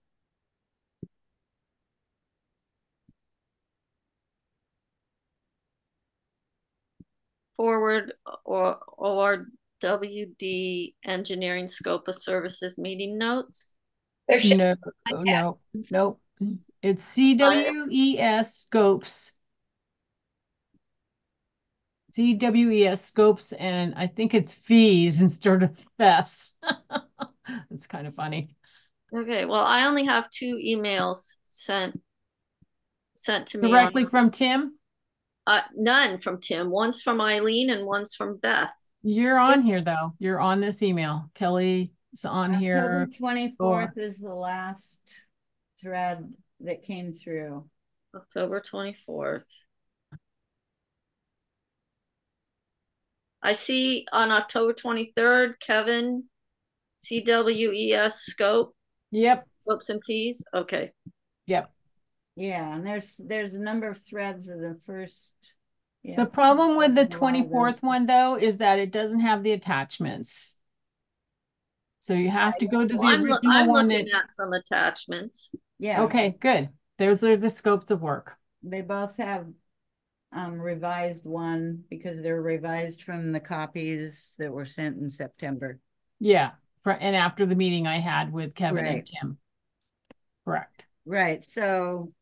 Forward or or W D engineering scope of services meeting notes. There should No, be no, nope. It's C W E S scopes. C W E S scopes, and I think it's fees instead of fess. It's kind of funny. Okay, well, I only have two emails sent sent to me on Directly from Tim? uh, none from Tim. One's from Eileen and one's from Beth. You're on It's here though. You're on this email. Kelly's on October here. twenty-fourth is the last thread that came through. October twenty-fourth. I see on October twenty-third, Kevin, C W E S scope, Yep, scopes and fees. Okay. yep. Yeah, and there's there's a number of threads in the first. Yeah, The problem with the a lot of those. twenty-fourth one though is that it doesn't have the attachments. So you have to go to Well, the I'm lo original I'm one looking that, at some attachments. Yeah, okay, good. Those are the scopes of work. they both have um revised one because they're revised from the copies that were sent in September. Yeah, for, and after the meeting I had with Kevin and Right. Tim. Correct. Right, so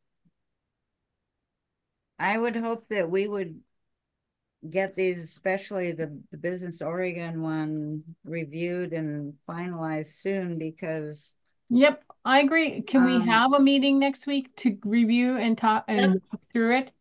I would hope that we would get these, especially the, the Business Oregon one, reviewed and finalized soon because Yep, I agree. Can we um, have a meeting next week to review and talk and Yep. walk through it?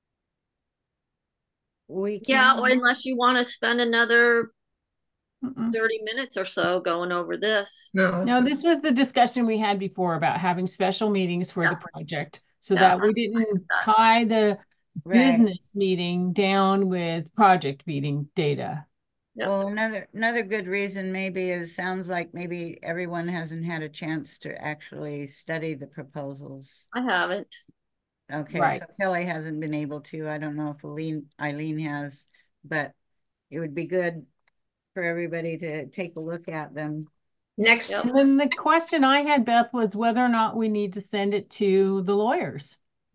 we Yeah, can. or unless you want to spend another Mm-mm. thirty minutes or so going over this. no. No, this was the discussion we had before about having special meetings for Yeah. the project so Yeah. that we didn't tie the Right. business meeting down with project meeting data. Yep. Well, another another good reason maybe is sounds like maybe everyone hasn't had a chance to actually study the proposals. I haven't. Okay, Right. so Kelly hasn't been able to. I don't know if Eileen, Eileen has, but it would be good for everybody to take a look at them. Next, Yep. And then the question I had, Beth, was whether or not we need to send it to the lawyers.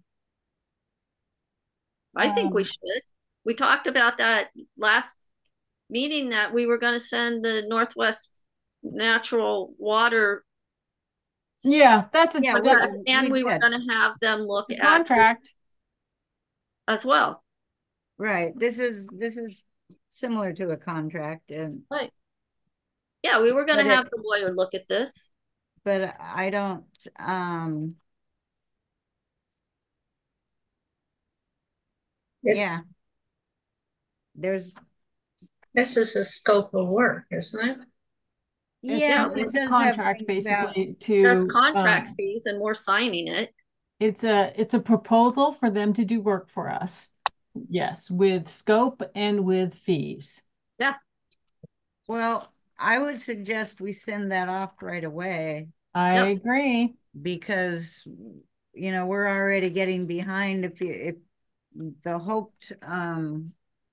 I think we Um, should. We talked about that last meeting that we were going to send the Northwest Natural Water. Yeah, that's a, Yeah, that's And, and we we were did. going to have them look a at this contract. as well. Right, this is, this is similar to a contract and, Right. Yeah, we were gonna But it- have the lawyer look at this. but I don't, um, It's- yeah. There's, This is a scope of work, isn't it? It's, yeah, Yeah, it it's a does have contract things about, basically There's to, contract um, fees and we're signing it. it's a, it's a proposal for them to do work for us. Yes, with scope and with fees. Yeah. well, I would suggest we send that off right away I Yep. agree. because, you know, we're already getting behind if you, if the hoped, um,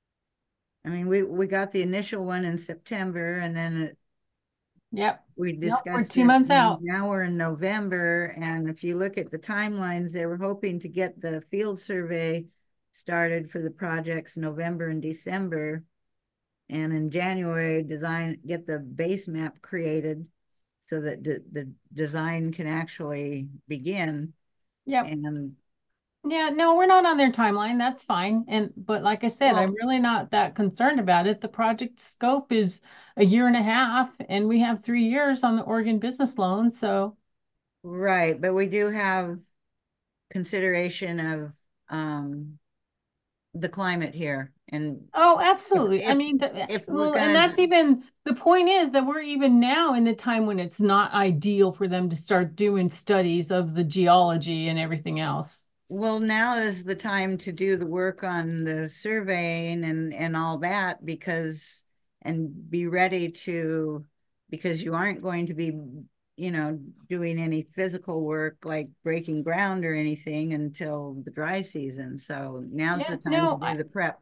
I mean, we, we got the initial one in September and then it, Yep. we Yep, we're discussed two it, months and out. now we're in November, and if you look at the timelines, they were hoping to get the field survey started for the projects November and December. And in January, design, get the base map created so that the, the design can actually begin. Yep. And Yeah, no, we're not on their timeline. That's fine. And but like I said, I'm Well- really not that concerned about it. The project scope is a year and a half, and we have three years on the Oregon business loan. So right, but we do have consideration of um the climate here and oh, absolutely. I if- mean, the, if we're well, and gonna- that's even the point is that we're even now in the time when it's not ideal for them to start doing studies of the geology and everything else. well, now is the time to do the work on the surveying and, and all that because, and be ready to, because you aren't going to be, you know, doing any physical work like breaking ground or anything until the dry season. So now's Yeah, the time no, to I- do the prep.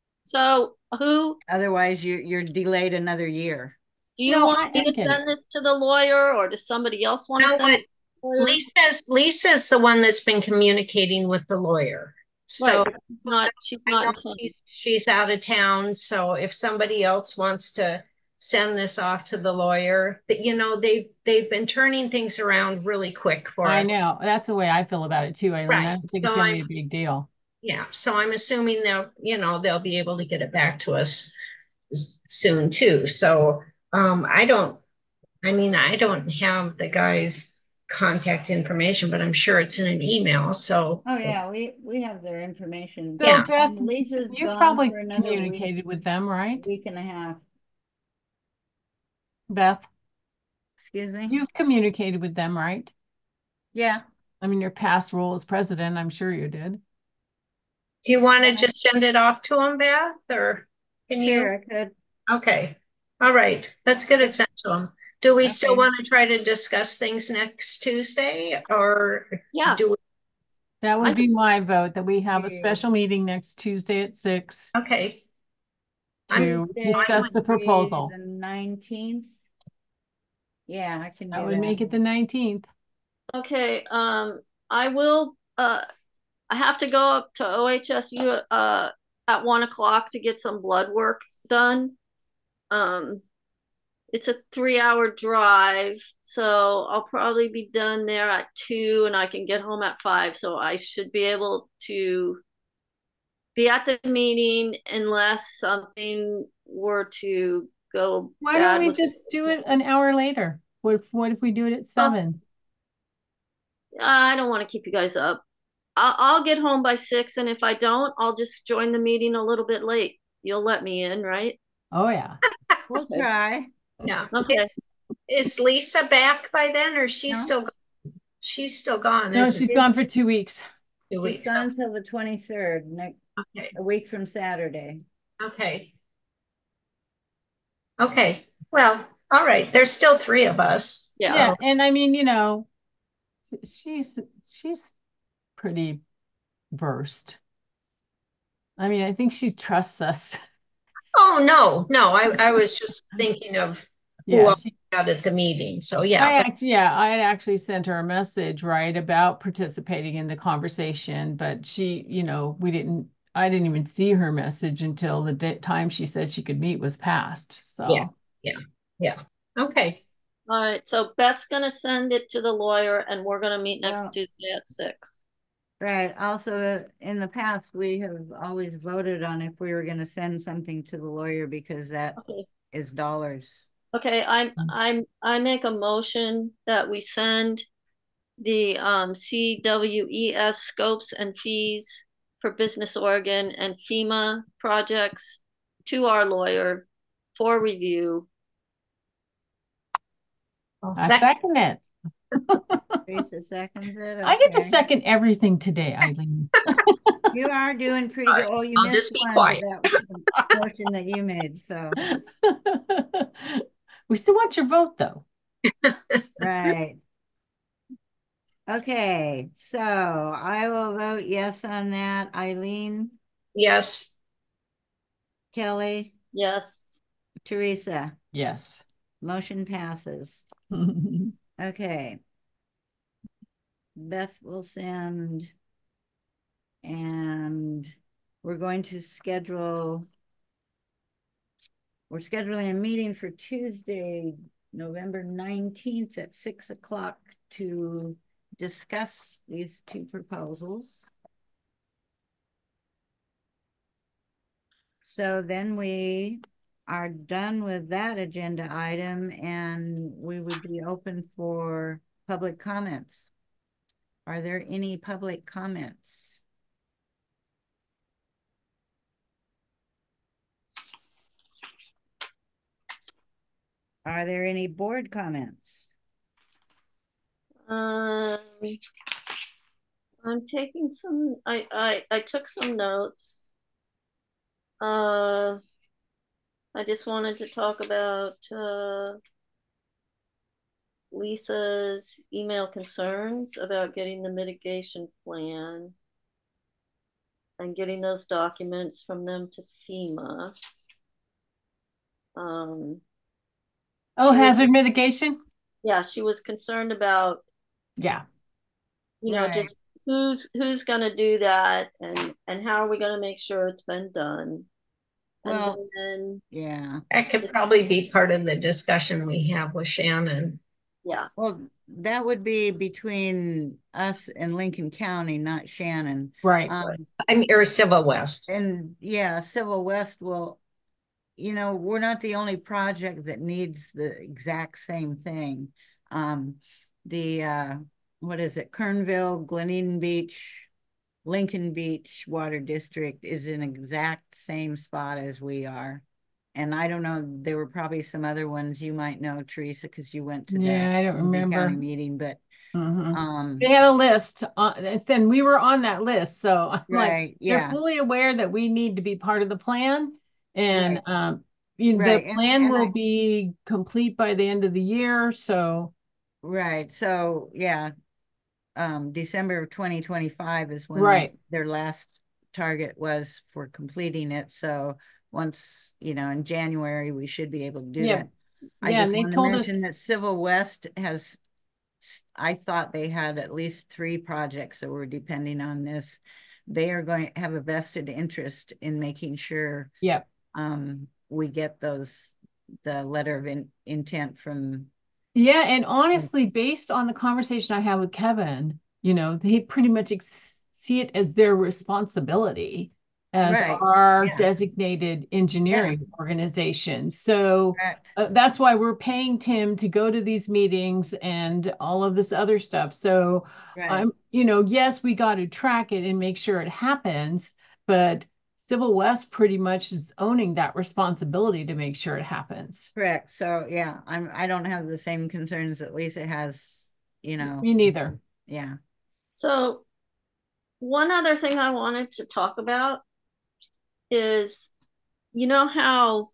So who, Otherwise, you, you're delayed another year. do you No, want I- me I to get it. send this to the lawyer or does somebody else want to No, send but it? to the lawyer? Lisa's, Lisa's the one that's been communicating with the lawyer. So Right, she's not, she's I not know in town. she's, she's out of town, so if somebody else wants to send this off to the lawyer, but you know, they've, they've been turning things around really quick for I us. know that's the way I feel about it too, Eileen. I Right. don't think So it's gonna I'm- be a big deal. Yeah, so I'm assuming they'll, you know, they'll be able to get it back to us soon too. So um, I don't, I mean, I don't have the guy's contact information, but I'm sure it's in an email. So Oh, yeah, we, we have their information. So Yeah. Beth, Lisa's you gone probably for another week, communicated with them, right? week and a half. Beth, Excuse me? you've communicated with them, right? Yeah, I mean, your past role as president, I'm sure you did. do you want to just send it off to him, Beth, or can you? sure, I could. Okay, all right, let's get it sent to him. Do we still Okay. want to try to discuss things next Tuesday or Yeah, do we? That would I be just- my vote, that we have a Yeah. special meeting next Tuesday at six Okay, to Tuesday discuss the would be proposal. The nineteenth. Yeah, I can do That that. would make it the nineteenth. okay, um, I will, uh, I have to go up to O H S U, uh, at one o'clock to get some blood work done. Um, it's a three hour drive, so I'll probably be done there at two and I can get home at five. So I should be able to be at the meeting unless something were to go Why bad don't we with- just do it an hour later? What if, what if we do it at seven? I don't want to keep you guys up. I'll, I'll get home by six, and if I don't, I'll just join the meeting a little bit late. You'll let me in, right? Oh, yeah. We'll try. yeah. Okay. Is, is Lisa back by then or she's No. still, she's still gone? No, isn't she's she? gone for two weeks. Two She's weeks. gone till the twenty-third, next, Okay, a week from Saturday. okay. Okay, well, all right, there's still three of us. Yeah. Yeah, and I mean, you know, she's she's pretty versed. I mean, I think she trusts us. Oh, no, no, I, I was just thinking of who Yeah, else she, out at the meeting, so I yeah. but- actually, yeah, I had actually sent her a message, right, about participating in the conversation, but she, you know, we didn't, I didn't even see her message until the da- time she said she could meet was passed. So, Yeah. Yeah, okay, All right. So Beth's gonna send it to the lawyer, and we're gonna meet next Well- Tuesday at six. Right. Also, in the past, we have always voted on if we were going to send something to the lawyer because that Okay. is dollars. Okay, I'm Mm. I'm I make a motion that we send the um C W E S scopes and fees for Business Oregon and FEMA projects to our lawyer for review. I'll I second. second it. Teresa seconds it. I get to Okay. second everything today, Eileen. You are doing pretty All good. right, Oh, you I'll missed just be one, but quiet. that was the motion that you made. So, We still want your vote, though. right. Okay. So I will vote yes on that. Eileen, Yes. Kelly, Yes. Teresa, Yes. motion passes. Okay. Beth will send, and we're going to schedule, we're scheduling a meeting for Tuesday, November nineteenth at six o'clock to discuss these two proposals. So then we are done with that agenda item and we would be open for public comments. Are there any public comments? Are there any board comments? Um, I'm taking some, I, I, I took some notes. Uh, I just wanted to talk about, uh, Lisa's email concerns about getting the mitigation plan and getting those documents from them to FEMA. Um, Oh, she was, hazard mitigation? yeah, she was concerned about, Yeah. you know, Right. just who's who's gonna do that and and how are we gonna make sure it's been done? And Well, then, yeah. That could probably be part of the discussion we have with Shannon. yeah, Well, that would be between us and Lincoln County, not Shannon. Right. Um, I'm or Civil West. and yeah, Civil West will, you know, we're not the only project that needs the exact same thing. Um, the, uh, what is it? Kernville, Glen Eden Beach, Lincoln Beach Water District is in exact same spot as we are. And I don't know, there were probably some other ones you might know, Teresa, because you went to Yeah, that I don't Lincoln County remember. meeting, but Mhm. um, They had a list, uh, and we were on that list. So I'm like, right, they're yeah, fully aware that we need to be part of the plan. And right, um, you know, the right. And plan and will I be complete by the end of the year. So right. So yeah, um, December of twenty twenty-five is when right. their last target was for completing it. So once, you know, in January, we should be able to do Yeah. that. I Yeah. just And they want to told mention us, that Civil West has, I thought they had at least three projects that were depending on this. They are going to have a vested interest in making sure yeah. um, we get those, the letter of in, intent from. Yeah, and honestly, based on the conversation I had with Kevin, you know, they pretty much ex see it as their responsibility as Right. our Yeah. designated Yeah. engineering organization. So Correct. uh, that's why we're paying Tim to go to these meetings and all of this other stuff. So Right. I'm, you know, yes, we got to track it and make sure it happens, but Civil West pretty much is owning that responsibility to make sure it happens. Correct. So yeah, I'm I don't have the same concerns that Lisa has, you know. Me neither. Yeah. so one other thing I wanted to talk about is, you know how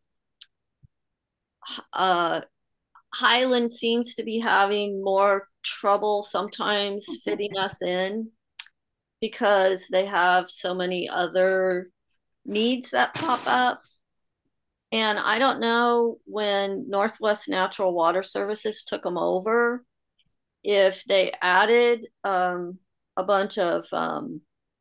uh Highland seems to be having more trouble sometimes fitting us in because they have so many other needs that pop up. And I don't know when Northwest Natural Water Services took them over, if they added um, a bunch of um,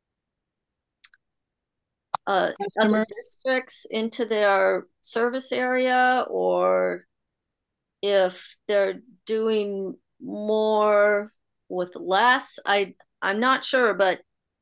uh, other Customers. districts into their service area, or if they're doing more with less. I I'm not sure, but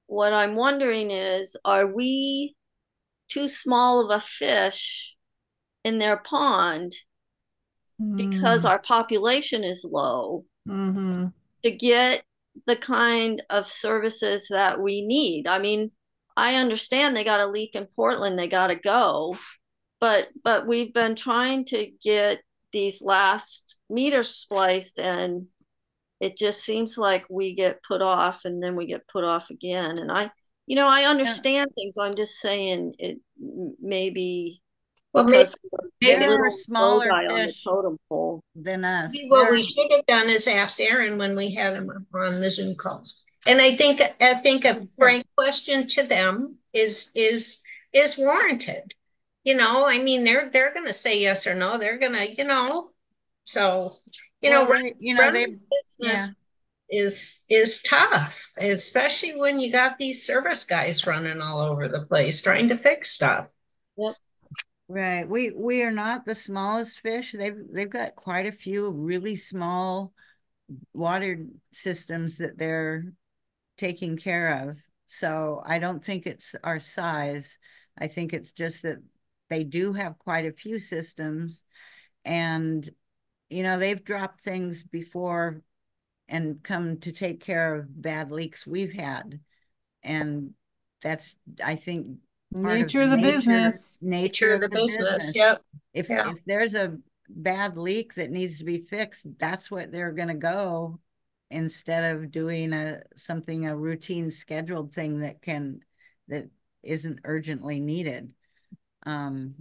what I'm wondering is, are we too small of a fish in their pond because our population is low Mm-hmm. to get the kind of services that we need? I mean, I understand they got a leak in Portland, they got to go, but but we've been trying to get these last meters spliced, and it just seems like we get put off and then we get put off again. And I, you know, I understand things. I'm just saying it maybe Well, maybe, because we're maybe the There are little low smaller guy on the fish totem pole. than us. maybe what There we are, should have done is asked Aaron when we had him on the Zoom calls. And I think, I think a sure. frank question to them is, is, is warranted. You know, I mean, they're, they're gonna say yes or no. They're gonna, you know, so, you know, Well, run- they, you know, running they, a yeah. business is, is tough, especially when you got these service guys running all over the place trying to fix stuff. Yep. Right. We we are not the smallest fish. They've they've got quite a few really small water systems that they're taking care of. So I don't think it's our size. I think it's just that they do have quite a few systems, and you know, they've dropped things before and come to take care of bad leaks we've had. And that's, I think, part of Nature the of the nature business. nature of the the business. business. Yep. If Yeah. if there's a bad leak that needs to be fixed, that's what they're going to go, instead of doing a something a routine scheduled thing that can that isn't urgently needed. Um,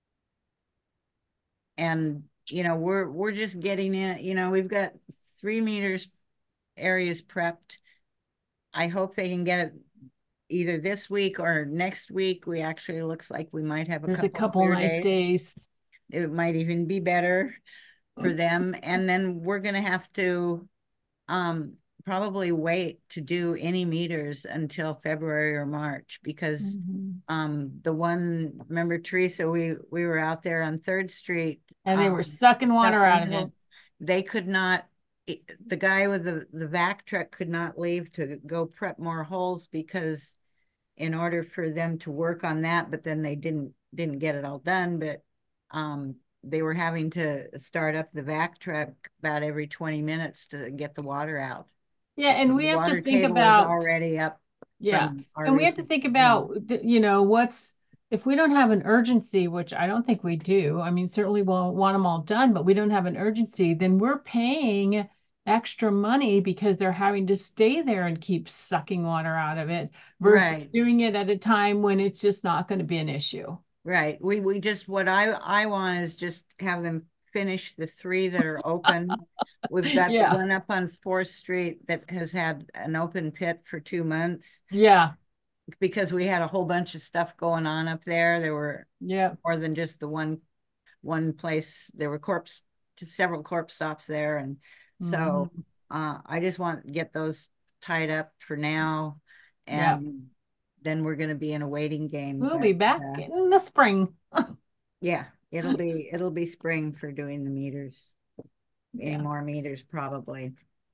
and you know, we're we're just getting in. You know, we've got three meters areas prepped. I hope they can get it either this week or next week. We actually looks like we might have a There's a couple couple clear nice days. days. It might even be better for them. And then we're gonna have to um probably wait to do any meters until February or March, because Mhm. um the one, remember Teresa, we we were out there on Third Street And they were um, sucking water sucking out of middle. it. They could not, the guy with the the vac truck could not leave to go prep more holes, because in order for them to work on that, but then they didn't didn't get it all done, but um they were having to start up the vac truck about every twenty minutes to get the water out, Yeah, and because we the have to water think table was about, already up yeah, from our and we have to recent, think you know. about, the- you know, what's, if we don't have an urgency, which I don't think we do, I mean, certainly we'll want them all done, but we don't have an urgency, then we're paying extra money because they're having to stay there and keep sucking water out of it versus Right, doing it at a time when it's just not going to be an issue. right. We we just, what I I want is just have them finish the three that are open. We've got the Yeah, one up on Fourth Street that has had an open pit for two months yeah, because we had a whole bunch of stuff going on up there. There were yeah. more than just the one one place. There were corpse several corpse stops there, and so Mhm. uh, I just want to get those tied up for now, Yeah. and then we're going to be in a waiting game. We'll But be back uh, in the spring. yeah, it'll be it'll be spring for doing the meters. Any Yeah. more meters probably.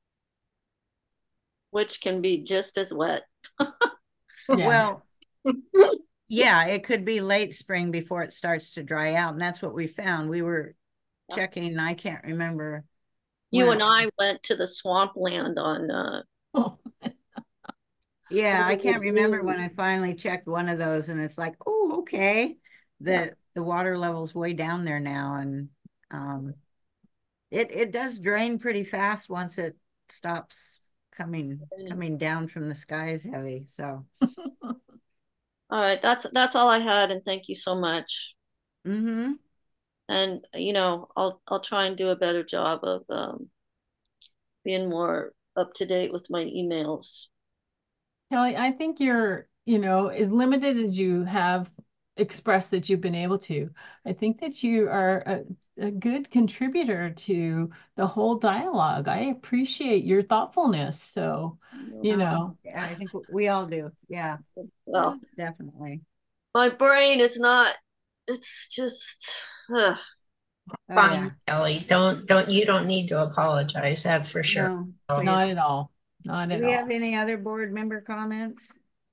Which can be just as wet. Yeah. Well, yeah, it could be late spring before it starts to dry out, and that's what we found. We were checking, I can't remember. You when and it- I went to the swampland on uh Oh, Yeah, I over can't remember when June. I finally checked one of those, and it's like, oh, okay. Yeah. The the water level's way down there now, and um it it does drain pretty fast once it stops coming coming down from the skies heavy. So All right, that's that's all I had, and thank you so much. mm-hmm. And you know, I'll I'll try and do a better job of um, being more up to date with my emails. Kelly, I think you're, you know, as limited as you have expressed that you've been able to, I think that you are a, a good contributor to the whole dialogue. I appreciate your thoughtfulness. So, you Um, know, I think we all do. Yeah, Well, definitely. my brain is not. It's just. Ugh. Oh, Fine, yeah. Kelly. Don't don't you don't need to apologize. That's for sure. No, So, please. not at all. Not Do at we all. have any other board member comments?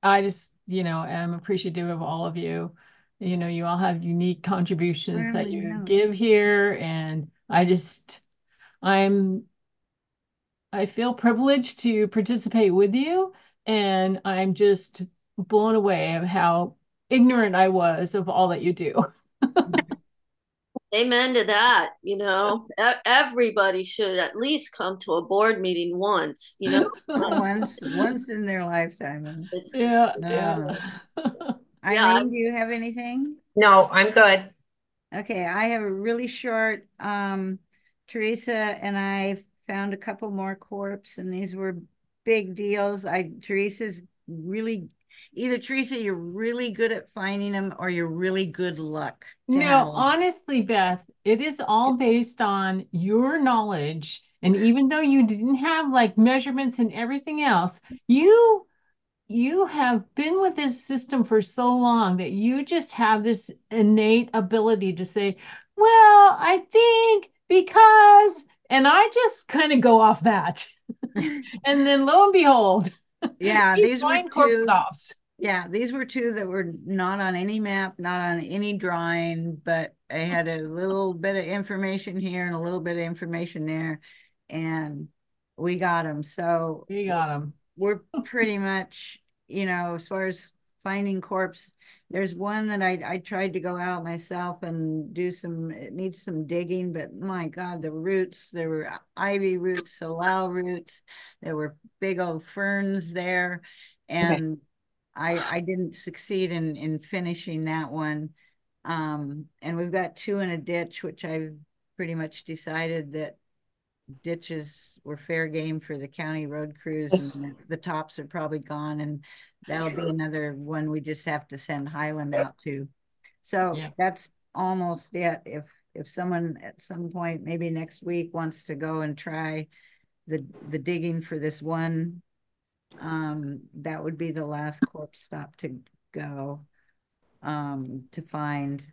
I just, you know, am appreciative of all of you. You know, you all have unique contributions Where are that my you notes? give here, and I just, I'm, I feel privileged to participate with you, and I'm just blown away of how ignorant I was of all that you do. Amen to that. You know, E- everybody should at least come to a board meeting once, you know. Once, once in their lifetime. It's, Yeah, it's Uh, yeah. yeah, I Eileen, do you was- have anything? No, I'm good. Okay, I have a really short, um, Teresa and I found a couple more corps and these were big deals. I, Teresa's really, either Teresa, you're really good at finding them or you're really good luck to have No, them. honestly, Beth, it is all based on your knowledge. And even though you didn't have like measurements and everything else, you you have been with this system for so long that you just have this innate ability to say, well, I think because, and I just kind of go off that. And then lo and behold, Yeah, you these were find corp two. stops. Yeah, these were two that were not on any map, not on any drawing, but I had a little bit of information here and a little bit of information there, and we got them. So You got them. we're pretty much, you know, as far as finding corpse, there's one that I, I tried to go out myself and do some, it needs some digging, but my God, the roots, there were ivy roots, salal roots, there were big old ferns there. And I, I didn't succeed in, in finishing that one. Um, and we've got two in a ditch, which I've pretty much decided that ditches were fair game for the county road crews, Yes. and the, the tops are probably gone, and that'll be another one we just have to send Highland out to. So Yeah. that's almost it. If if someone at some point, maybe next week, wants to go and try the the digging for this one, um, that would be the last corpse stop to go, um, to find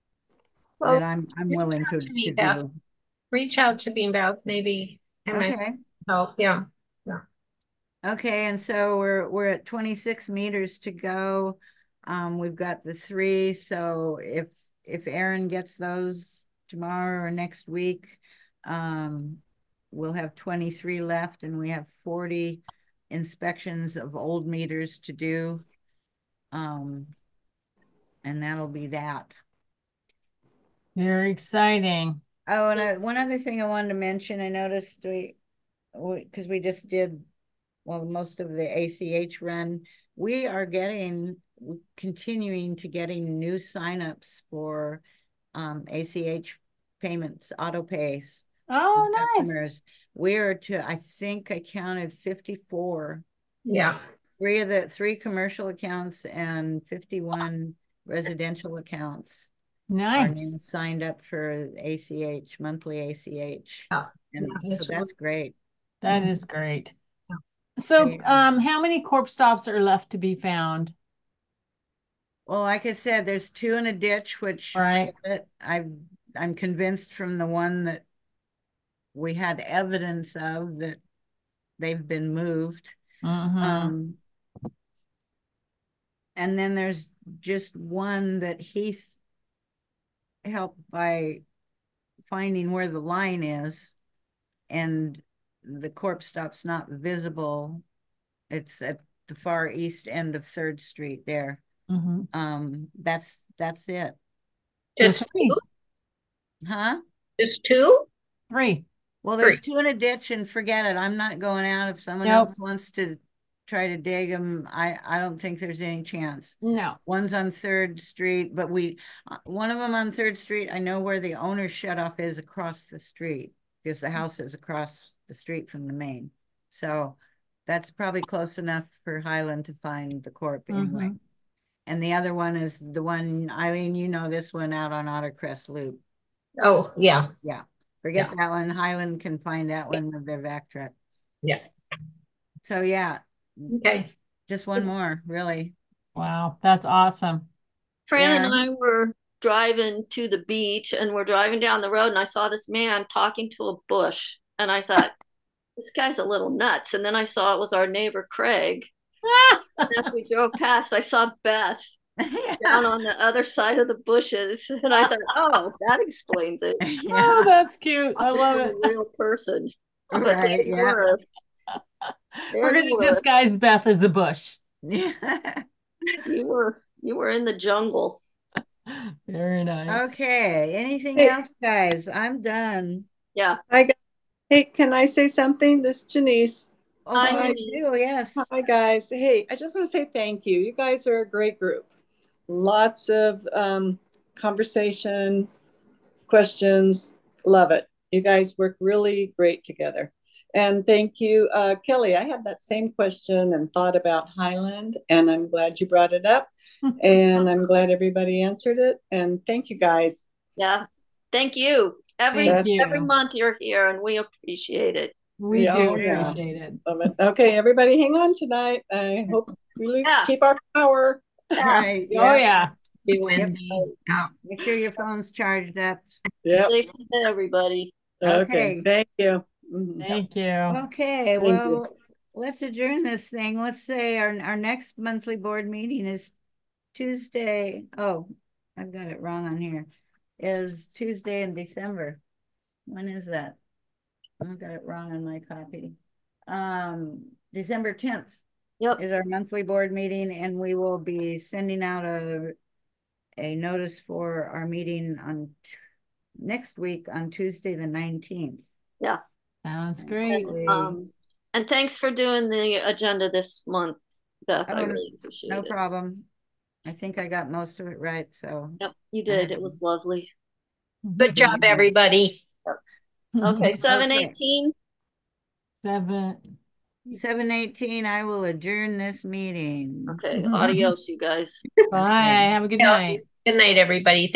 Well, that I'm I'm reach willing out to to me, to Beth. do. Reach out to me, Beth. Maybe I might Okay. help. Yeah. Yeah. Okay, and so we're we're at twenty-six meters to go. Um, we've got the three, so if if Aaron gets those tomorrow or next week, um, we'll have twenty-three left, and we have forty inspections of old meters to do. Um, and that'll be that. Very exciting. Oh, and I, one other thing I wanted to mention, I noticed we, because we, we just did, well, most of the A C H run, we are getting, continuing to getting new signups for um, A C H payments, auto pays Oh, nice. customers. We are to, I think I counted fifty-four, Yeah. three of the three commercial accounts and fifty-one residential accounts are now Nice. signed up for A C H, monthly A C H. Yeah. And Yeah, so that's that's great. That is great. So, Yeah. um, how many corpse stops are left to be found? Well, like I said, there's two in a ditch, which Right. forget it, I've, I'm convinced from the one that we had evidence of that they've been moved. Mm-hmm. Um, and then there's just one that Heath helped by finding where the line is, and the corpse stop's not visible. It's at the far east end of Third Street there. Mm-hmm. Um, that's that's it. Just Three. two? Huh? Just two? Three. Well, Three. there's two in a ditch, and forget it. I'm not going out. If someone Nope. else wants to try to dig them, I, I don't think there's any chance. No. One's on Third Street, but we, uh, one of them on Third Street, I know where the owner's shut off is across the street, because the house is across the street from the main. So that's probably close enough for Highland to find the corp anyway. Mhm. And the other one is the one, Eileen, you know this one out on Otter Crest Loop. Oh, yeah. Yeah, forget Yeah. that one. Highland can find that one with their vac truck. Yeah. So yeah, Okay. just one more, really. Wow, that's awesome. Fran Yeah. and I were driving to the beach and we're driving down the road and I saw this man talking to a bush and I thought, this guy's a little nuts. And then I saw it was our neighbor Craig. As we drove past, I saw Beth down on the other side of the bushes, and I thought, oh, that explains it. Oh, Yeah, that's cute. I Talking love to it. a real person. But there right, you yeah. were. We're There you gonna were. disguise Beth as the bush. Yeah. You were you were in the jungle. Very nice. Okay, anything Hey. else, guys? I'm done. Yeah. Hi, gu- hey, can I say something? This is Janice. Oh, Hi, I Denise. do, yes. Hi, guys. Hey, I just want to say thank you. You guys are a great group. Lots of um, conversation, questions. Love it. You guys work really great together. And thank you, uh, Kelly. I had that same question and thought about Highland, and I'm glad you brought it up. And I'm glad everybody answered it. And thank you, guys. Yeah. Thank you. Every Thank you. every month you're here and we appreciate it. We Yeah, do oh, yeah. appreciate it. Love it. Okay, everybody hang on tonight. I hope we Yeah. keep our power. Right, Oh, yeah. yeah. Be windy. Yeah. Make sure your phone's charged up. Yep. Safety to everybody. Okay. Okay. Thank you. Mhm. Thank you. Okay, Thank well, you. let's adjourn this thing. Let's say our, our next monthly board meeting is Tuesday. Oh, I've got it wrong on here. Is Tuesday in December. When is that? I've got it wrong on my copy. Um, December tenth Yep. is our monthly board meeting, and we will be sending out a a notice for our meeting on next week on Tuesday the nineteenth. Yeah. Sounds great. Hopefully- Um and thanks for doing the agenda this month, Beth. I Oh, really appreciate No it. problem. I think I got most of it right, so. Yep, you did. It was lovely. Good job, everybody. Okay, seven Okay. eighteen. Seven. seven eighteen, I will adjourn this meeting. Okay, adios, you guys. Bye. Have a good Yeah. night. Good night, everybody.